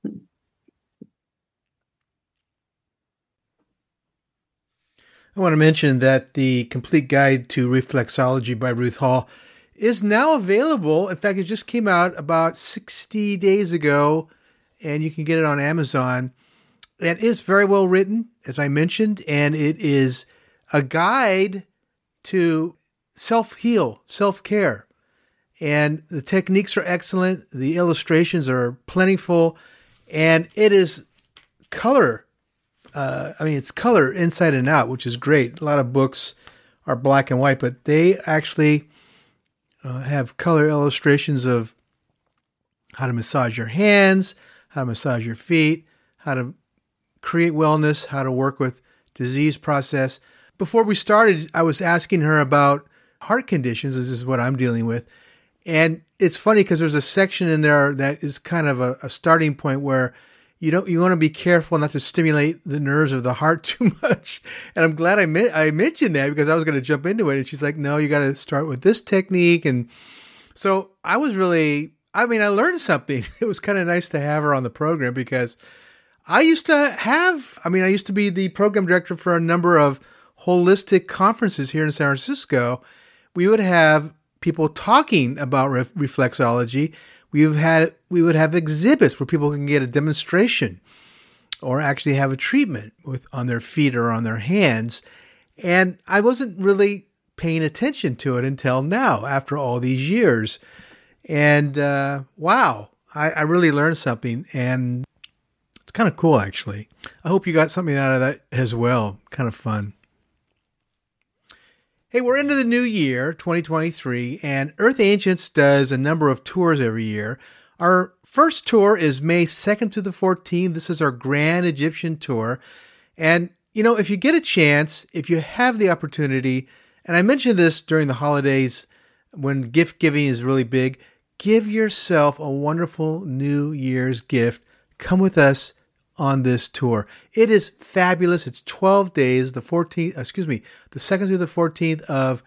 I want to mention that the Complete Guide to Reflexology by Ruth Hull is now available. In fact, it just came out about sixty days ago, and you can get it on Amazon. It is very well written, as I mentioned, and it is a guide to self-heal, self-care. And the techniques are excellent. The illustrations are plentiful. And it is color. Uh, I mean, it's color inside and out, which is great. A lot of books are black and white, but they actually uh, have color illustrations of how to massage your hands, how to massage your feet, how to create wellness, how to work with disease process. Before we started, I was asking her about heart conditions. This is what I'm dealing with. And it's funny because there's a section in there that is kind of a, a starting point where you don't, you want to be careful not to stimulate the nerves of the heart too much. And I'm glad I me- I mentioned that because I was going to jump into it. And she's like, no, you got to start with this technique. And so I was really, I mean, I learned something. It was kind of nice to have her on the program because I used to have, I mean, I used to be the program director for a number of holistic conferences here in San Francisco. We would have people talking about re- reflexology. We've had, we would have exhibits where people can get a demonstration or actually have a treatment with on their feet or on their hands. And I wasn't really paying attention to it until now, after all these years. And uh, wow, I, I really learned something. And it's kind of cool, actually. I hope you got something out of that as well. Kind of fun. Hey, we're into the new year, twenty twenty-three, and Earth Ancients does a number of tours every year. Our first tour is May second to the fourteenth. This is our Grand Egyptian Tour. And, you know, if you get a chance, if you have the opportunity, and I mentioned this during the holidays when gift giving is really big, give yourself a wonderful New Year's gift. Come with us on this tour. It is fabulous. It's twelve days, the fourteenth, excuse me, the second through the fourteenth of,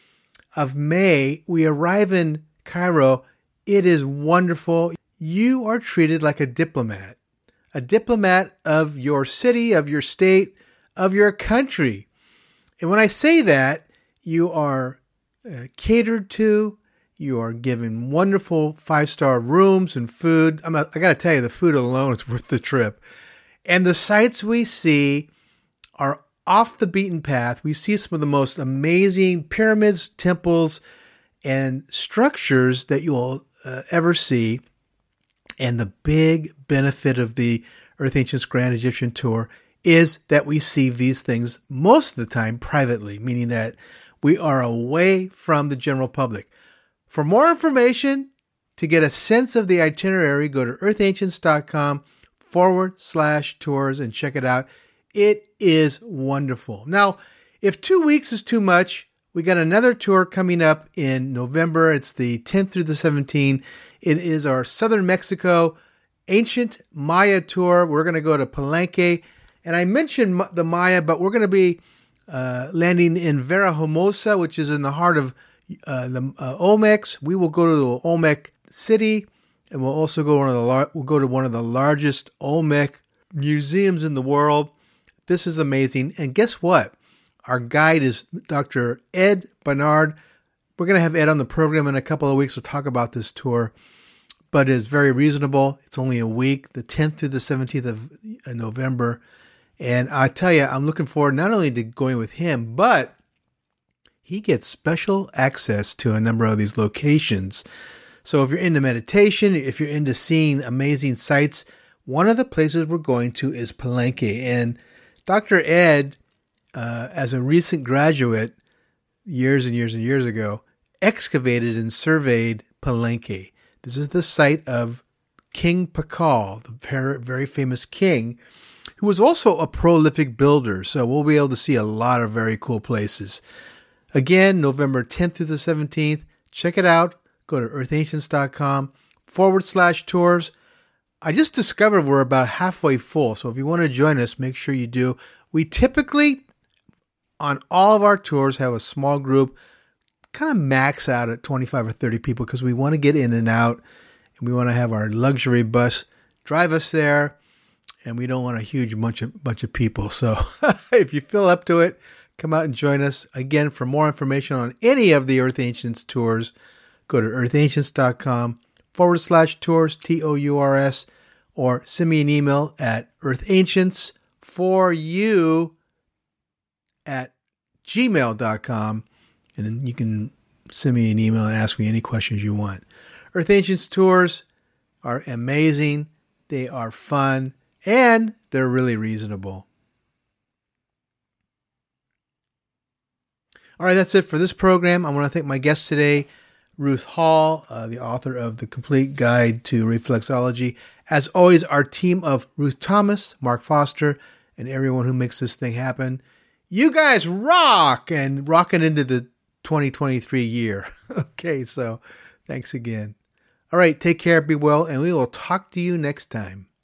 of May. We arrive in Cairo. It is wonderful. You are treated like a diplomat, a diplomat of your city, of your state, of your country. And when I say that, you are uh, catered to. You are given wonderful five-star rooms and food. I'm not, I got to tell you, the food alone is worth the trip. And the sights we see are off the beaten path. We see some of the most amazing pyramids, temples, and structures that you'll uh, ever see. And the big benefit of the Earth Ancients Grand Egyptian Tour is that we see these things most of the time privately, meaning that we are away from the general public. For more information, to get a sense of the itinerary, go to earthancients.com forward slash tours and check it out. It is wonderful. Now, if two weeks is too much, we got another tour coming up in November. It's the tenth through the seventeenth. It is our Southern Mexico Ancient Maya Tour. We're going to go to Palenque. And I mentioned the Maya, but we're going to be uh, landing in Vera Hermosa, which is in the heart of Uh, the uh, Olmecs. We will go to the Olmec city, and we'll also go one of the lar- we'll go to one of the largest Olmec museums in the world. This is amazing. And guess what? Our guide is Doctor Ed Barnard. We're going to have Ed on the program in a couple of weeks. We'll talk about this tour, but it's very reasonable. It's only a week, the tenth through the seventeenth of November. And I tell you, I'm looking forward not only to going with him, but he gets special access to a number of these locations. So if you're into meditation, if you're into seeing amazing sights, one of the places we're going to is Palenque. And Doctor Ed, uh, as a recent graduate, years and years and years ago, excavated and surveyed Palenque. This is the site of King Pakal, the very, very famous king, who was also a prolific builder. So we'll be able to see a lot of very cool places. Again, November tenth through the seventeenth. Check it out. Go to earthancients.com forward slash tours. I just discovered we're about halfway full. So if you want to join us, make sure you do. We typically, on all of our tours, have a small group, kind of max out at twenty-five or thirty people because we want to get in and out. And we want to have our luxury bus drive us there. And we don't want a huge bunch of, bunch of people. So if you feel up to it, come out and join us. Again, for more information on any of the Earth Ancients tours, go to earthancients.com forward slash tours, T O U R S, or send me an email at earthancients for you at gmail dot com. And then you can send me an email and ask me any questions you want. Earth Ancients tours are amazing. They are fun, and they're really reasonable. All right, that's it for this program. I want to thank my guest today, Ruth Hall, uh, the author of The Complete Guide to Reflexology. As always, our team of Ruth Thomas, Mark Foster, and everyone who makes this thing happen. You guys rock, and rocking into the twenty twenty-three year. Okay, so thanks again. All right, take care, be well, and we will talk to you next time.